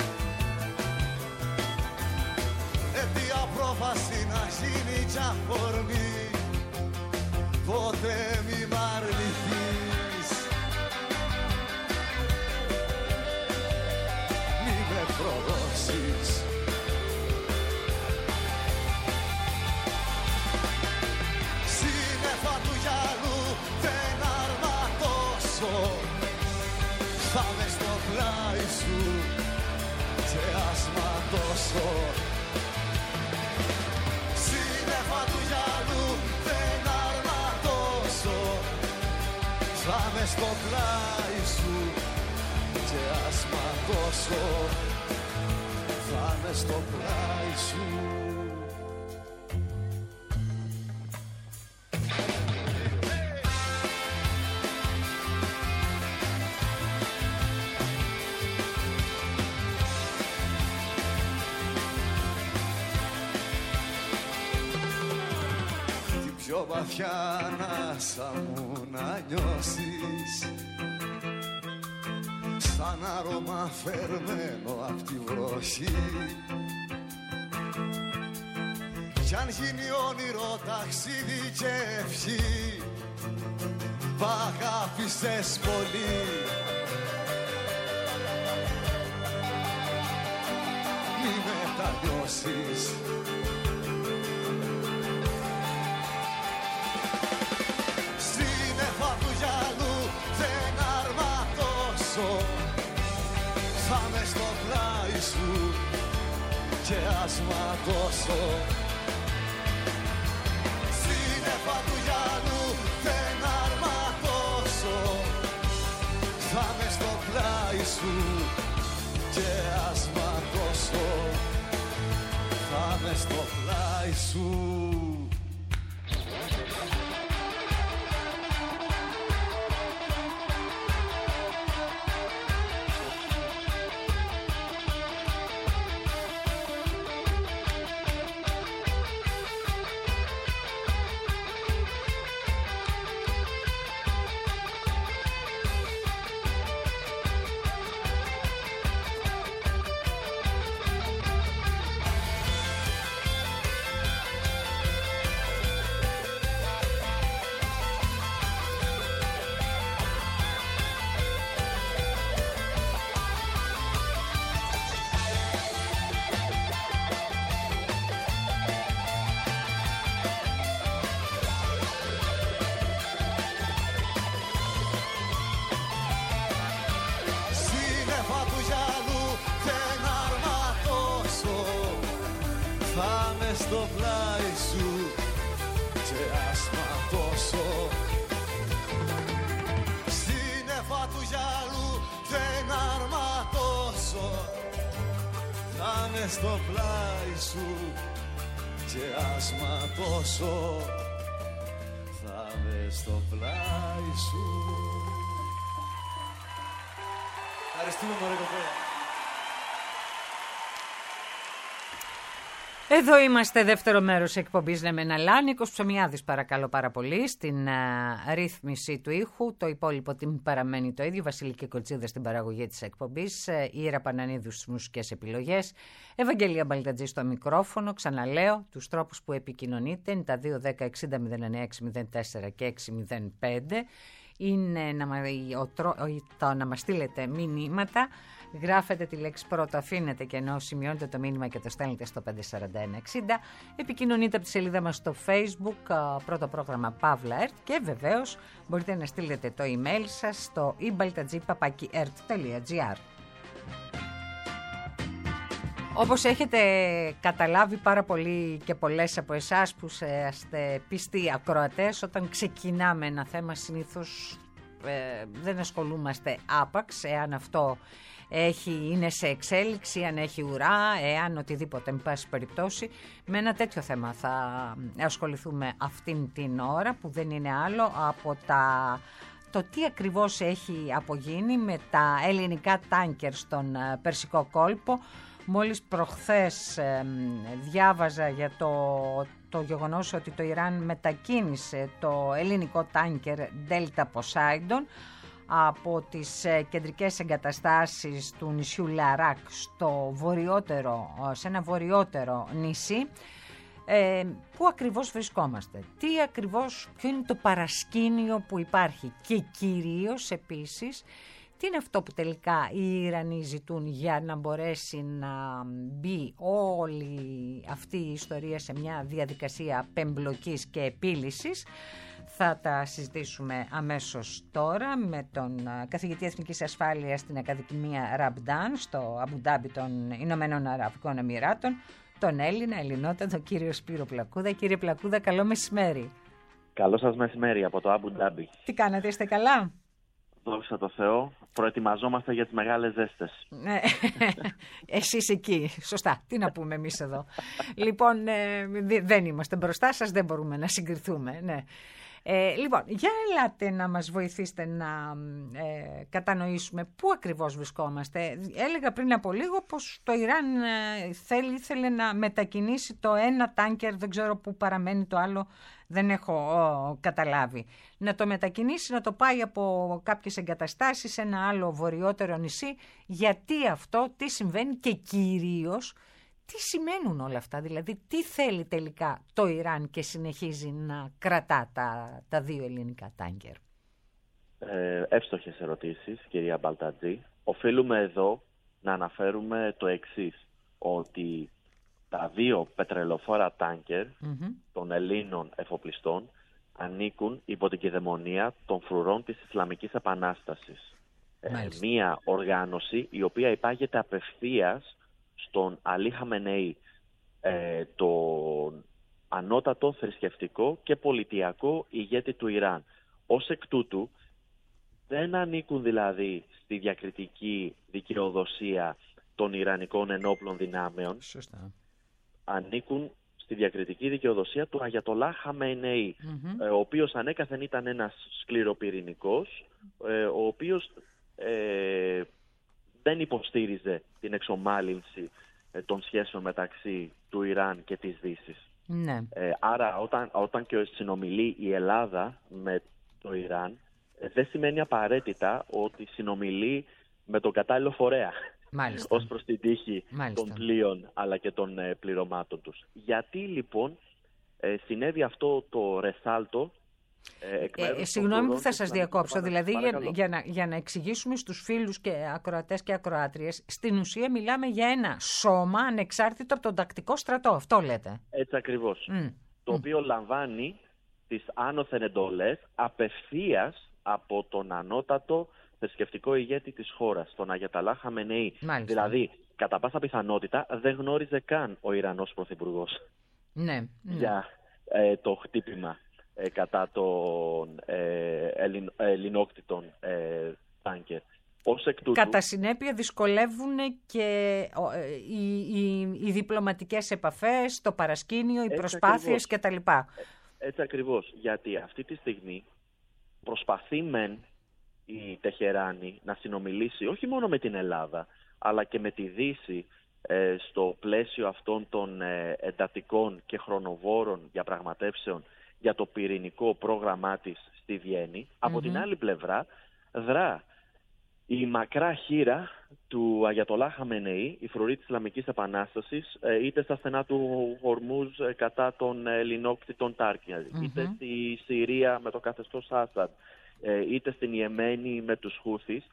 αιτία πρόφαση να γίνει κι αφορμή, ποτέ μη μ' αρνηθείς, μη με προδώσεις. Θα μες στο πλάι σου και ας ματώσω. Σύννεφα του γυαλού δεν αρματώσω. Θα μες στο πλάι σου και ας ματώσω. Θα μες στο πλάι σου. πιο βαθιά ανάσα μου να νιώσεις, σαν άρωμα φερμένο απ' τη βροχή. Κι αν γίνει όνειρο ταξίδι και ευχή, π' αγάπησες πολύ, μη μετανιώσεις. Σύννεφα του γυαλού δεν αρματώσω, θα μες στο πλάι σου και ας ματώσω. Σύννεφα του γυαλού δεν αρματώσω, θα μες στο πλάι σου και ας ματώσω, θα μες στο πλάι σου. Στο πλάι σου και ας ματώσω. Σύννεφα του γυαλού δεν αρματώσω, θα με στο πλάι σου και ας ματώσω, θα με στο πλάι σου. Ευχαριστούμε μωρέ κοπέλα. Εδώ είμαστε, δεύτερο μέρος εκπομπής «Ναι μεν αλλά». Νίκος Ψωμιάδης παρακαλώ πάρα πολύ στην α, ρύθμιση του ήχου. Το υπόλοιπο team παραμένει το ίδιο. Βασιλική Κοτσίδα στην παραγωγή της εκπομπής. Ε, Ήρα Πανανίδου στις μουσικές επιλογές. Ευαγγελία Μπαλτατζή στο μικρόφωνο. Ξαναλέω τους τρόπους που επικοινωνείτε. Είναι τα δύο δέκα εξήντα μηδέν εννιά έξι μηδέν τέσσερα και έξι μηδέν πέντε. Είναι να, ο, ο, το να μας στείλετε μηνύματα. Γράφετε τη λέξη πρώτο, αφήνετε και ενώ σημειώνετε το μήνυμα και το στέλνετε στο πέντε τέσσερα ένα εξήντα. Επικοινωνείτε από τη σελίδα μας στο Facebook, πρώτο πρόγραμμα Παύλα ΕΡΤ, και βεβαίως μπορείτε να στείλετε το email σας στο ibaltadji παπάκι ερτ τελεία τζι άρ. Όπως έχετε καταλάβει πάρα πολύ και πολλές από εσάς που είστε πιστοί ακροατές, όταν ξεκινάμε ένα θέμα συνήθως ε, δεν ασχολούμαστε άπαξ, εάν αυτό έχει, είναι σε εξέλιξη, αν έχει ουρά, εάν οτιδήποτε, εν πάση περιπτώσει. Με ένα τέτοιο θέμα θα ασχοληθούμε αυτήν την ώρα, που δεν είναι άλλο από τα, το τι ακριβώς έχει απογίνει με τα ελληνικά τάνκερ στον Περσικό κόλπο. Μόλις προχθές ε, διάβαζα για το, το γεγονός ότι το Ιράν μετακίνησε το ελληνικό τάνκερ Delta Poseidon από τις κεντρικές εγκαταστάσεις του νησιού Λαράκ στο βορειότερο, σε ένα βορειότερο νησί. Ε, πού ακριβώς βρισκόμαστε, τι ακριβώς, ποιο είναι το παρασκήνιο που υπάρχει, και κυρίως επίσης τι είναι αυτό που τελικά οι Ιρανοί ζητούν για να μπορέσει να μπει όλη αυτή η ιστορία σε μια διαδικασία πεμπλοκής και επίλυσης. Θα τα συζητήσουμε αμέσως τώρα με τον καθηγητή Εθνικής Ασφάλειας στην Ακαδημία Ραμπντάν στο Αμπουντάμπι των Ηνωμένων Αραβικών Εμιράτων, τον Έλληνα, Ελληνότατο κύριο Σπύρο Πλακούδα. Κύριε Πλακούδα, καλό μεσημέρι. Καλό σας μεσημέρι από το Αμπουντάμπι. Τι κάνατε, είστε καλά? Δόξα τω Θεώ, προετοιμαζόμαστε για τις μεγάλες ζέστες. Ναι, εσείς εκεί, σωστά, τι να πούμε εμείς εδώ. Λοιπόν, ε, δεν είμαστε μπροστά σας, δεν μπορούμε να συγκριθούμε, ναι. Ε, λοιπόν, για ελάτε να μας βοηθήσετε να ε, κατανοήσουμε πού ακριβώς βρισκόμαστε. Έλεγα πριν από λίγο πως το Ιράν ε, θέλει, ήθελε να μετακινήσει το ένα τάνκερ, δεν ξέρω πού παραμένει το άλλο, δεν έχω ο, καταλάβει. Να το μετακινήσει, να το πάει από κάποιες εγκαταστάσεις σε ένα άλλο βορειότερο νησί. Γιατί αυτό, τι συμβαίνει και κυρίως τι σημαίνουν όλα αυτά, δηλαδή τι θέλει τελικά το Ιράν και συνεχίζει να κρατά τα, τα δύο ελληνικά τάνκερ. Ε, εύστοχες ερωτήσεις, κυρία Μπαλτατζή. Οφείλουμε εδώ να αναφέρουμε το εξής, ότι τα δύο πετρελοφόρα τάνκερ mm-hmm. των Ελλήνων εφοπλιστών ανήκουν υπό την κυδαιμονία των φρουρών της Ισλαμικής Επανάστασης. Ε, μία οργάνωση η οποία υπάγεται απευθείας στον Αλή Χαμενεή, ε, τον ανώτατο θρησκευτικό και πολιτιακό ηγέτη του Ιράν. Ως εκ τούτου δεν ανήκουν δηλαδή στη διακριτική δικαιοδοσία των Ιρανικών ενόπλων δυνάμεων. Σωστά. Ανήκουν στη διακριτική δικαιοδοσία του Αγιατολά Χαμενεή, mm-hmm. ε, ο οποίος ανέκαθεν ήταν ένας σκληροπυρηνικός, ε, ο οποίος ε, δεν υποστήριζε την εξομάλυνση ε, των σχέσεων μεταξύ του Ιράν και της Δύσης. Ναι. Ε, άρα όταν, όταν και συνομιλεί η Ελλάδα με το Ιράν, ε, δεν σημαίνει απαραίτητα ότι συνομιλεί με τον κατάλληλο φορέα. Μάλιστα. Ως προς την τύχη Μάλιστα. των πλοίων αλλά και των ε, πληρωμάτων τους. Γιατί λοιπόν ε, συνέβη αυτό το ρεσάλτο Ε, ε, συγγνώμη που θα σας διακόψω, δηλαδή για, για, να, για να εξηγήσουμε στους φίλους και ακροατές και ακροάτριες, στην ουσία μιλάμε για ένα σώμα ανεξάρτητο από τον τακτικό στρατό, αυτό λέτε. Έτσι ακριβώς, mm. το mm. οποίο λαμβάνει τις άνωθεν εντολές απευθείας από τον ανώτατο θρησκευτικό ηγέτη της χώρας, τον Αγιατολά Χαμενεή. Δηλαδή, κατά πάσα πιθανότητα δεν γνώριζε καν ο Ιρανός πρωθυπουργός ναι, για ε, το χτύπημα Ε, κατά των ε, ελλην, ελληνόκτητων ε, τάνκερ. Ως εκ τούτου, κατά συνέπεια δυσκολεύουν και ε, οι, οι, οι διπλωματικές επαφές, το παρασκήνιο, οι προσπάθειες κτλ. Έτσι ακριβώς, γιατί αυτή τη στιγμή προσπαθεί μεν η Τεχεράνη να συνομιλήσει όχι μόνο με την Ελλάδα, αλλά και με τη Δύση ε, στο πλαίσιο αυτών των ε, εντατικών και χρονοβόρων διαπραγματεύσεων για το πυρηνικό πρόγραμμά της στη Βιέννη. Mm-hmm. Από την άλλη πλευρά δρά η μακρά χείρα του Αγιατολά Χαμενεή, η φρουρή της Ισλαμικής Επανάστασης, είτε στα στενά του Ορμούζ κατά των ελληνόκτητων Τάρκια, mm-hmm. είτε στη Συρία με το καθεστώς Άσαντ, είτε στην Ιεμένη με τους Χούθις,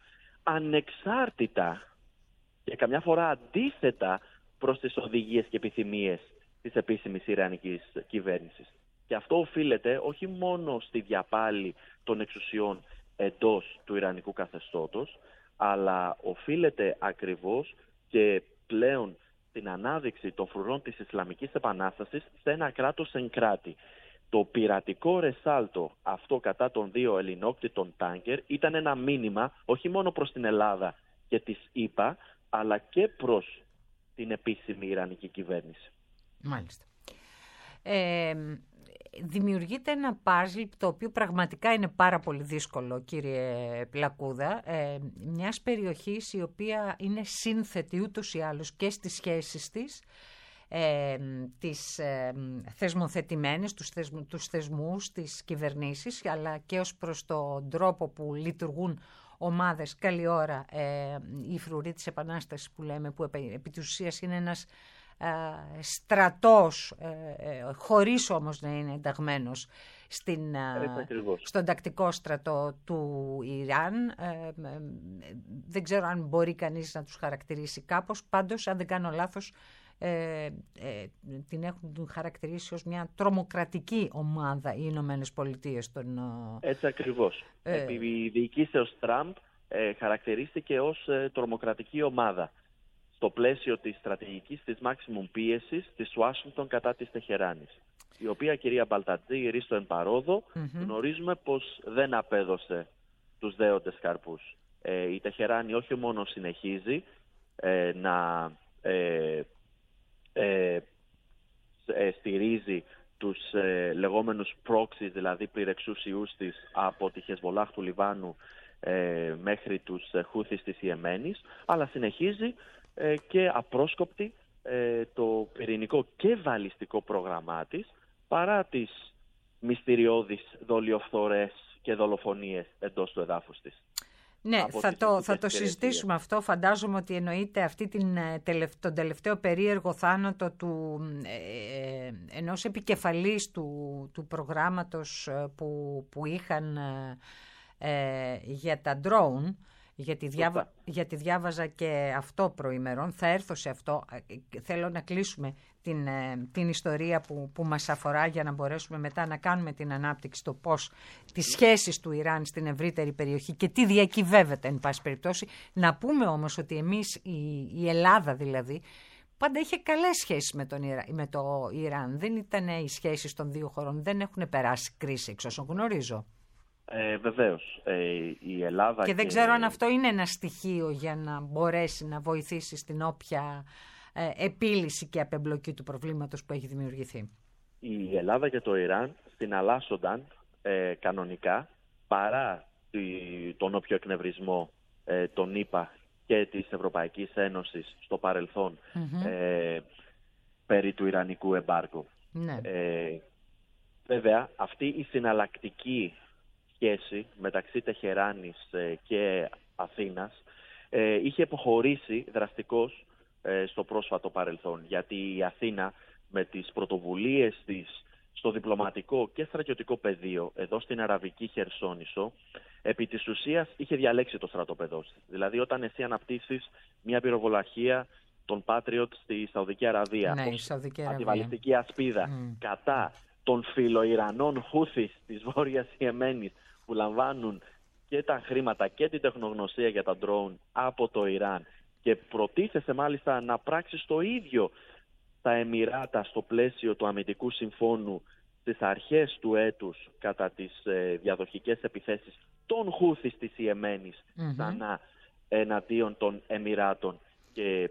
ανεξάρτητα και καμιά φορά αντίθετα προς τις οδηγίες και επιθυμίες της επίσημης Ιρανικής κυβέρνησης. Και αυτό οφείλεται όχι μόνο στη διαπάλη των εξουσιών εντός του Ιρανικού καθεστώτος, αλλά οφείλεται ακριβώς και πλέον την ανάδειξη των φρουρών της Ισλαμικής Επανάστασης σε ένα κράτος εν κράτη. Το πειρατικό ρεσάλτο αυτό κατά των δύο ελληνόκτητων τάνκερ ήταν ένα μήνυμα όχι μόνο προς την Ελλάδα και τις ΗΠΑ, αλλά και προς την επίσημη Ιρανική κυβέρνηση. Μάλιστα. Ε, δημιουργείται ένα παζλ το οποίο πραγματικά είναι πάρα πολύ δύσκολο, κύριε Πλακούδα, ε, μιας περιοχής η οποία είναι σύνθετη ούτως ή άλλως και στις σχέσεις της, ε, τις ε, θεσμοθετημένες, τους, θεσμ, τους θεσμούς, τις κυβερνήσεις, αλλά και ως προς τον τρόπο που λειτουργούν ομάδες. Καλή ώρα ε, η φρουρή της Επανάστασης που λέμε, που επί, επί της ουσίας είναι ένας στρατός, χωρίς όμως να είναι ενταγμένος στην, στον τακτικό στρατό του Ιράν. Δεν ξέρω αν μπορεί κανείς να τους χαρακτηρίσει κάπως, πάντως αν δεν κάνω λάθος ε, ε, την έχουν χαρακτηρίσει ως μια τρομοκρατική ομάδα οι Ηνωμένες Πολιτείες. Των, Έτσι ακριβώς. Ε, Επί διοικήσεως Τραμπ ε, χαρακτηρίστηκε ως ε, τρομοκρατική ομάδα στο πλαίσιο της στρατηγικής της maximum πίεσης της Ουάσιγκτον κατά της Τεχεράνης, η οποία, κυρία Μπαλτατζή, ρίστο εν παρόδο, mm-hmm. γνωρίζουμε πως δεν απέδωσε τους δέοντες καρπούς. Ε, η Τεχεράνη όχι μόνο συνεχίζει ε, να ε, ε, ε, στηρίζει τους ε, λεγόμενους proxies, δηλαδή πληρεξούσιους της, από τη Χεσμολάχ του Λιβάνου ε, μέχρι τους Χούθις της Ιεμένης, αλλά συνεχίζει ε, και απρόσκοπτη ε, το πυρηνικό και βαλιστικό πρόγραμμά της, παρά τις μυστηριώδεις δολιοφθορές και δολοφονίες εντός του εδάφους της. Ναι, θα το, θα το συζητήσουμε αυτό. Φαντάζομαι ότι εννοείται αυτή την, τον τελευταίο περίεργο θάνατο του, ε, ενός επικεφαλής του, του προγράμματος που, που είχαν ε, για τα drone, γιατί, διάβα, γιατί διάβαζα και αυτό προημερών. Θα έρθω σε αυτό. Θέλω να κλείσουμε την, την ιστορία που, που μας αφορά για να μπορέσουμε μετά να κάνουμε την ανάπτυξη το πώς τις σχέσεις του Ιράν στην ευρύτερη περιοχή και τι διακυβεύεται εν πάση περιπτώσει. Να πούμε όμως ότι εμείς, η, η Ελλάδα δηλαδή, πάντα είχε καλές σχέσεις με, τον Ιρα, με το Ιράν. Δεν ήταν οι σχέσεις των δύο χωρών, δεν έχουν περάσει κρίση εξ όσων γνωρίζω. Ε, βεβαίως. Ε, η Ελλάδα και δεν και... ξέρω αν αυτό είναι ένα στοιχείο για να μπορέσει να βοηθήσει στην όποια ε, επίλυση και απεμπλοκή του προβλήματος που έχει δημιουργηθεί. Η Ελλάδα και το Ιράν συναλλάσσονταν ε, κανονικά παρά τη, τον όποιο εκνευρισμό ε, των ΗΠΑ και της Ευρωπαϊκής Ένωσης στο παρελθόν mm-hmm. ε, περί του Ιρανικού εμπάργκου. Ναι. Ε, βέβαια, αυτή η συναλλακτική σχέση μεταξύ Τεχεράνης και Αθήνας ε, είχε υποχωρήσει δραστικώς ε, στο πρόσφατο παρελθόν, γιατί η Αθήνα με τις πρωτοβουλίες της στο διπλωματικό και στρατιωτικό πεδίο εδώ στην Αραβική Χερσόνησο επί της ουσίας είχε διαλέξει το στρατόπεδό της. Δηλαδή όταν εσύ αναπτύσσεις μια πυροβολαρχία των Patriot στη Σαουδική Αραβία, ναι, ως αντιβαλιστική ασπίδα mm. κατά των φιλοϊρανών Χούθις της Βόρειας Ιεμένης που λαμβάνουν και τα χρήματα και την τεχνογνωσία για τα drone από το Ιράν και προτίθεσαι μάλιστα να πράξεις το ίδιο τα Εμιράτα στο πλαίσιο του αμυντικού συμφώνου στις αρχές του έτους κατά τις ε, διαδοχικές επιθέσεις των Χούθις της Ιεμένης mm-hmm. ξανά εναντίον των Εμιράτων και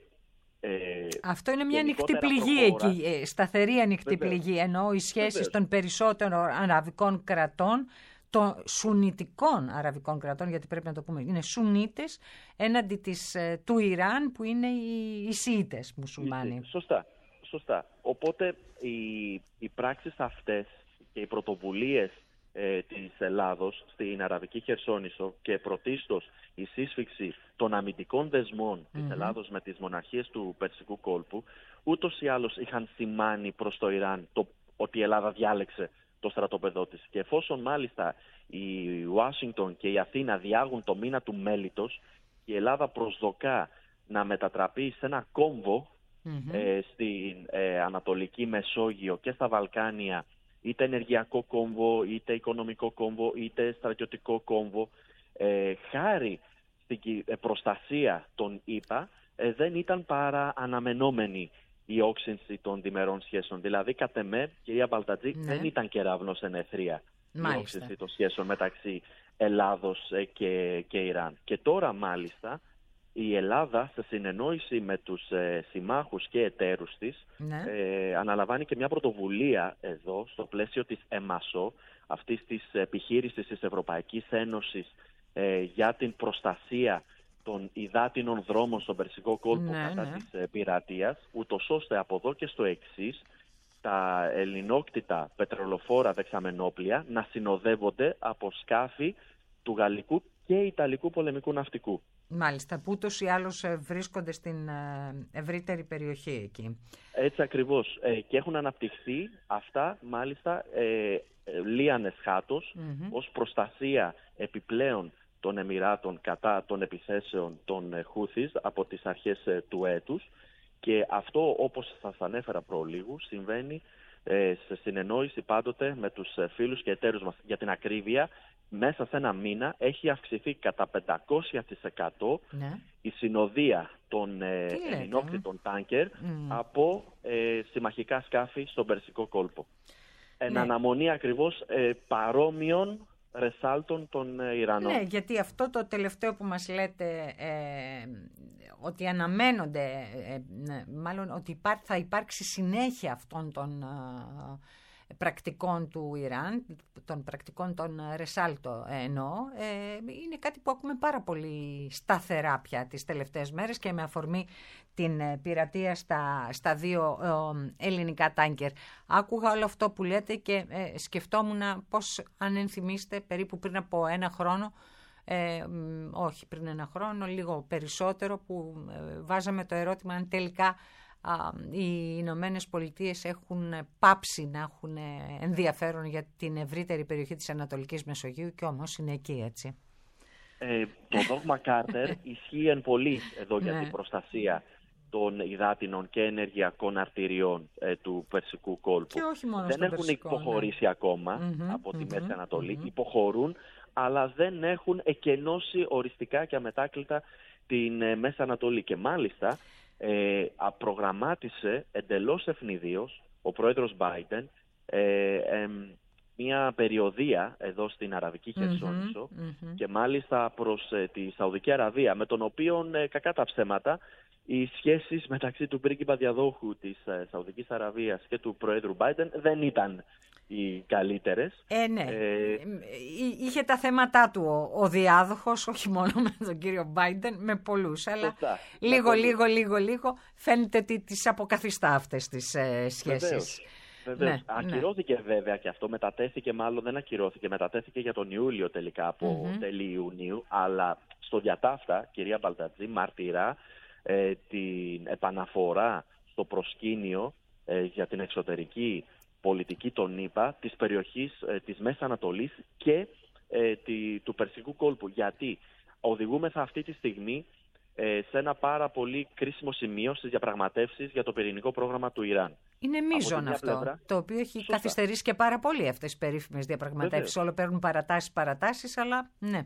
Ε, αυτό είναι μια ανοιχτή πληγή εκεί, ε, σταθερή ανοιχτή πληγή, ενώ οι σχέσεις Βεβαίως. των περισσότερων αραβικών κρατών, των σουνιτικών αραβικών κρατών, γιατί πρέπει να το πούμε, είναι σουνίτες έναντι της, ε, του Ιράν που είναι οι, οι Σιήτες μουσουλμάνοι. Σωστά, σωστά. Οπότε οι, οι πράξεις αυτές και οι πρωτοβουλίες ε, της Ελλάδος στην Αραβική Χερσόνησο και πρωτίστως η σύσφυξη των αμυντικών δεσμών mm-hmm. της Ελλάδος με τις μοναρχίες του Περσικού κόλπου ούτως ή άλλως είχαν σημάνει προς το Ιράν το ότι η Ελλάδα διάλεξε το στρατόπεδό της. Και εφόσον μάλιστα η Ουάσιγκτον και η Αθήνα διάγουν το μήνα του μέλιτος, η Ελλάδα προσδοκά να μετατραπεί σε ένα κόμβο mm-hmm. ε, στην ε, Ανατολική Μεσόγειο και στα Βαλκάνια, είτε ενεργειακό κόμβο, είτε οικονομικό κόμβο, είτε στρατιωτικό κόμβο, ε, χάρη στην προστασία των ΗΠΑ, ε, δεν ήταν παρά αναμενόμενη η όξυνση των διμερών σχέσεων. Δηλαδή, κατ' εμέ, κυρία Μπαλτατζή, ναι. δεν ήταν κεραύνος εν αιθρία η όξυνση των σχέσεων μεταξύ Ελλάδος ε, και, και Ιράν. Και τώρα, μάλιστα, η Ελλάδα, σε συνεννόηση με τους ε, συμμάχους και εταίρους της, ναι. ε, αναλαμβάνει και μια πρωτοβουλία εδώ, στο πλαίσιο της ΕΜΑΣΟ, αυτής της επιχείρησης της Ευρωπαϊκής Ένωσης ε, για την προστασία των υδάτινων δρόμων στον Περσικό κόλπο ναι, κατά ναι. της ε, πειρατείας, ούτως ώστε από εδώ και στο εξής τα ελληνόκτητα πετρελοφόρα δεξαμενόπλια να συνοδεύονται από σκάφη του γαλλικού και ιταλικού πολεμικού ναυτικού. Μάλιστα, που ούτως ή άλλως βρίσκονται στην ευρύτερη περιοχή εκεί. Έτσι ακριβώς. Ε, και έχουν αναπτυχθεί αυτά, μάλιστα, ε, λίανες χάτος, mm-hmm. ως προστασία επιπλέον των Εμιράτων κατά των επιθέσεων των Χούθις από τις αρχές ε, του έτους. Και αυτό, όπως σας ανέφερα προλίγου, συμβαίνει ε, σε συνεννόηση πάντοτε με τους φίλους και εταίρους μας. Για την ακρίβεια, μέσα σε ένα μήνα έχει αυξηθεί κατά πεντακόσια τοις εκατό ναι. η συνοδεία των ελληνόκτητων τάνκερ mm. από ε, συμμαχικά σκάφη στον Περσικό κόλπο. Ναι. Εν αναμονή ακριβώς ε, παρόμοιων ρεσάλτων των ε, Ιρανών. Ναι, γιατί αυτό το τελευταίο που μας λέτε, ε, ότι αναμένονται, ε, μάλλον ότι υπά, θα υπάρξει συνέχεια αυτών των... Ε, πρακτικών του Ιράν, των πρακτικών των Ρεσάλτο εννοώ, ε, είναι κάτι που ακούμε πάρα πολύ σταθερά πια τις τελευταίες μέρες και με αφορμή την πειρατεία στα, στα δύο ε, ελληνικά τάνκερ. Άκουγα όλο αυτό που λέτε και ε, σκεφτόμουν πώς, αν ενθυμίστε, περίπου πριν από ένα χρόνο, ε, όχι πριν ένα χρόνο, λίγο περισσότερο, που ε, βάζαμε το ερώτημα αν τελικά οι Ηνωμένες Πολιτείες έχουν πάψει να έχουν ενδιαφέρον για την ευρύτερη περιοχή της Ανατολικής Μεσογείου, και όμως είναι εκεί, έτσι. Ε, το δόγμα Κάρτερ ισχύει εν πολύ εδώ για την προστασία των υδάτινων και ενεργειακών αρτηριών ε, του Περσικού κόλπου. Και όχι μόνο δεν έχουν Περσικό, υποχωρήσει ναι. ακόμα mm-hmm, από τη mm-hmm, Μέση Ανατολή. Mm-hmm. Υποχωρούν, αλλά δεν έχουν εκενώσει οριστικά και αμετάκλητα την ε, Μέση Ανατολή. Και μάλιστα ε, προγραμμάτισε εντελώς ευνηδίως ο πρόεδρος Biden ε, ε, μια περιοδεία εδώ στην Αραβική Χερσόνησο mm-hmm, mm-hmm. και μάλιστα προς ε, τη Σαουδική Αραβία, με τον οποίο ε, κακά τα ψέματα οι σχέσεις μεταξύ του πρίγκιπα διαδόχου της ε, Σαουδικής Αραβίας και του Προέδρου Biden δεν ήταν οι καλύτερες. Ε, ναι. Ε, Είχε τα θέματα του ο, ο διάδοχος, όχι μόνο με τον κύριο Biden, με πολλούς, αλλά σωστά, λίγο, λίγο, λίγο, λίγο φαίνεται ότι τις αποκαθιστά αυτές τις ε, σχέσεις. Βεβαίως. Βεβαίως. Ναι, ακυρώθηκε ναι. βέβαια και αυτό, μετατέθηκε, μάλλον δεν ακυρώθηκε, μετατέθηκε για τον Ιούλιο τελικά από mm-hmm. τέλη Ιουνίου, αλλά στο διατάφτα, κυρία Μπαλτατζή, μαρτυρά ε, την επαναφορά στο προσκήνιο ε, για την εξωτερική πολιτική των ΗΠΑ της περιοχής ε, της Μέσης Ανατολής και ε, τη, του Περσικού κόλπου. Γιατί οδηγούμεθα αυτή τη στιγμή ε, σε ένα πάρα πολύ κρίσιμο σημείο στις διαπραγματεύσεις για το πυρηνικό πρόγραμμα του Ιράν. Είναι μείζον αυτό, πλευρά, το οποίο έχει σωστά. καθυστερήσει και πάρα πολύ αυτές τις περίφημες διαπραγματεύσεις. Όλο παίρνουν παρατάσεις, παρατάσεις, αλλά ναι.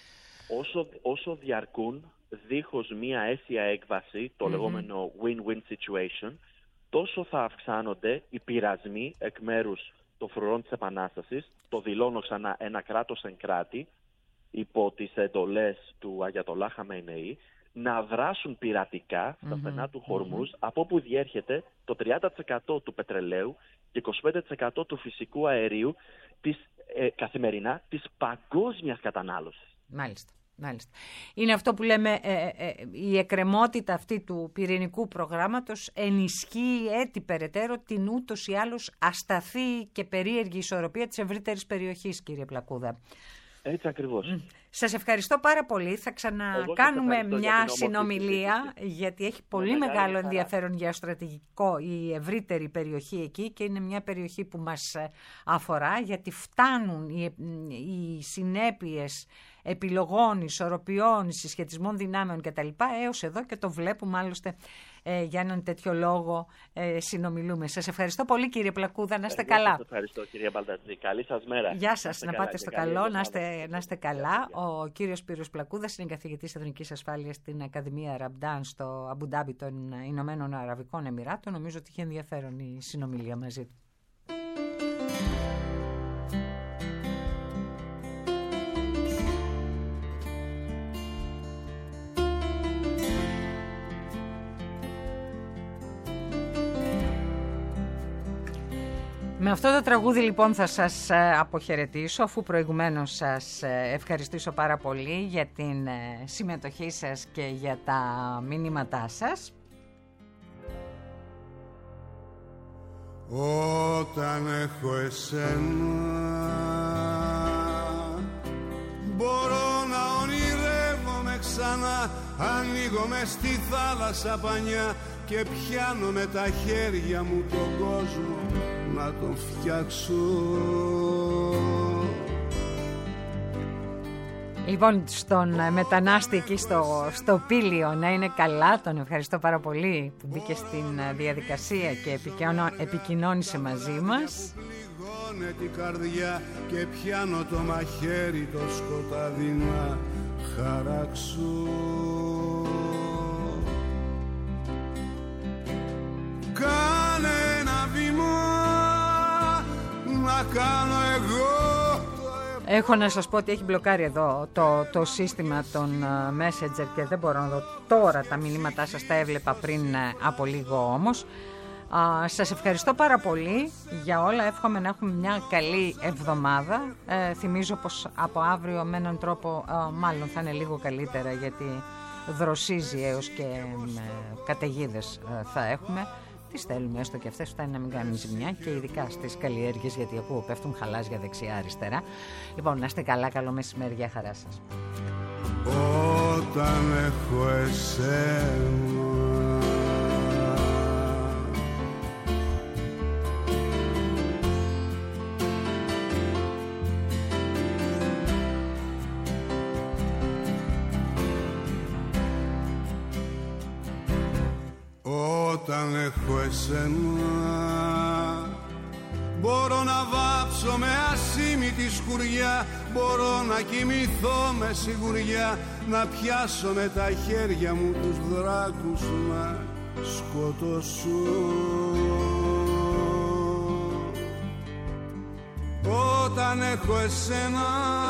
Όσο, όσο διαρκούν δίχως μία αίσια έκβαση, το mm-hmm. λεγόμενο win-win situation, τόσο θα αυξάνονται οι πειρασμοί εκ μέρους των φρουρών της Επανάστασης, το δηλώνω ξανά, ένα κράτος εν κράτη, υπό τις εντολές του Αγιατολάχ Χαμενεή, να δράσουν πειρατικά στα mm-hmm. στενά του Χορμούζ, mm-hmm. από όπου διέρχεται το τριάντα τοις εκατό του πετρελαίου και είκοσι πέντε τοις εκατό του φυσικού αερίου της, ε, καθημερινά της παγκόσμιας κατανάλωσης. Μάλιστα. Μάλιστα. Είναι αυτό που λέμε, ε, ε, η εκκρεμότητα αυτή του πυρηνικού προγράμματος ενισχύει έτσι περαιτέρω την ούτως ή άλλως ασταθή και περίεργη ισορροπία της ευρύτερης περιοχής, κύριε Πλακούδα. Έτσι ακριβώς. Σας ευχαριστώ πάρα πολύ. Θα ξανακάνουμε μια συνομιλία, γιατί έχει πολύ μεγάλο χαρά. ενδιαφέρον γεωστρατηγικό η ευρύτερη περιοχή εκεί και είναι μια περιοχή που μας αφορά, γιατί φτάνουν οι, οι συνέπειες επιλογών, ισορροπιών, συσχετισμών δυνάμεων κτλ. Έως εδώ, και το βλέπουμε άλλωστε ε, για έναν τέτοιο λόγο ε, συνομιλούμε. Σας ευχαριστώ πολύ, κύριε Πλακούδα, να είστε Εγώ καλά. Σας ευχαριστώ, κυρία Μπαλτατζή. Καλή σας μέρα. Γεια σας, να, να πάτε στο καλό, καλό να, είστε, να είστε καλά. Ο κύριος Σπύρος Πλακούδας είναι καθηγητής Εθνικής Ασφάλειας στην Ακαδημία Ραμπντάν στο Αμπουντάμπι των Ηνωμένων Αραβικών Εμιράτων. Νομίζω ότι είχε ενδιαφέρον η συνομιλία μαζί του. Με αυτό το τραγούδι λοιπόν θα σας αποχαιρετήσω, αφού προηγουμένως σας ευχαριστήσω πάρα πολύ για την συμμετοχή σας και για τα μηνύματά σας. Όταν έχω εσένα μπορώ να ονειρεύομαι ξανά, ανοίγω μες στη θάλασσα πανιά και πιάνω με τα χέρια μου τον κόσμο να τον φτιάξω. Λοιπόν, στον μετανάστη εκεί στο, στο Πήλιο να είναι καλά, τον ευχαριστώ πάρα πολύ που μπήκε στην διαδικασία και επικοινώνησε μαζί μας. Πληγώνε την καρδιά και πιάνω το μαχαίρι το σκοτάδι να χαράξω. Κάνε ένα βήμα να κάνω εγώ. Έχω να σας πω ότι έχει μπλοκάρει εδώ το, το σύστημα των uh, Messenger και δεν μπορώ να δω τώρα τα μηνύματά σας, τα έβλεπα πριν uh, από λίγο όμως. Α, σας ευχαριστώ πάρα πολύ για όλα. Εύχομαι να έχουμε μια καλή εβδομάδα. Ε, θυμίζω πως από αύριο με έναν τρόπο α, μάλλον θα είναι λίγο καλύτερα, γιατί δροσίζει έως και ε, καταιγίδες ε, θα έχουμε. Τις θέλουμε έστω και αυτές, φτάνει να μην κάνουν ζημιά, και ειδικά στις καλλιέργειες, γιατί ακούω πέφτουν χαλάζια δεξιά-αριστερά. Λοιπόν, να είστε καλά, καλό μεσημέρι, για χαρά σας. Όταν έχω εσένα, όταν έχω εσένα, μπορώ να βάψω με ασήμητη σκουριά, μπορώ να κοιμηθώ με σιγουριά, να πιάσω με τα χέρια μου τους δράκους να σκοτώσω. Όταν έχω εσένα,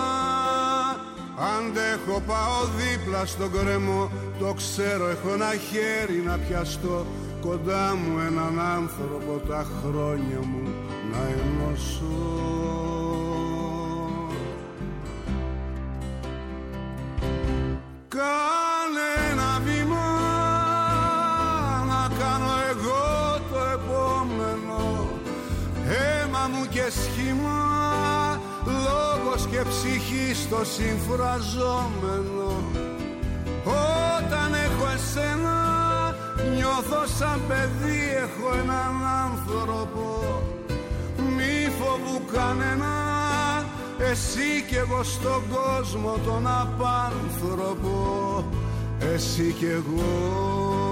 αντέχω, πάω δίπλα στον κρεμό, το ξέρω, έχω ένα χέρι να πιαστώ, κοντά μου έναν άνθρωπο τα χρόνια μου να ενώσω. Κάνε ένα βήμα, να κάνω εγώ το επόμενο, αίμα μου και σχήμα, λόγος και ψυχή στο συμφραζόμενο. Όταν έχω εσένα, νιώθω σαν παιδί, έχω έναν άνθρωπο, μη φοβού κανένα, εσύ κι εγώ στον κόσμο τον απάνθρωπο, εσύ κι εγώ.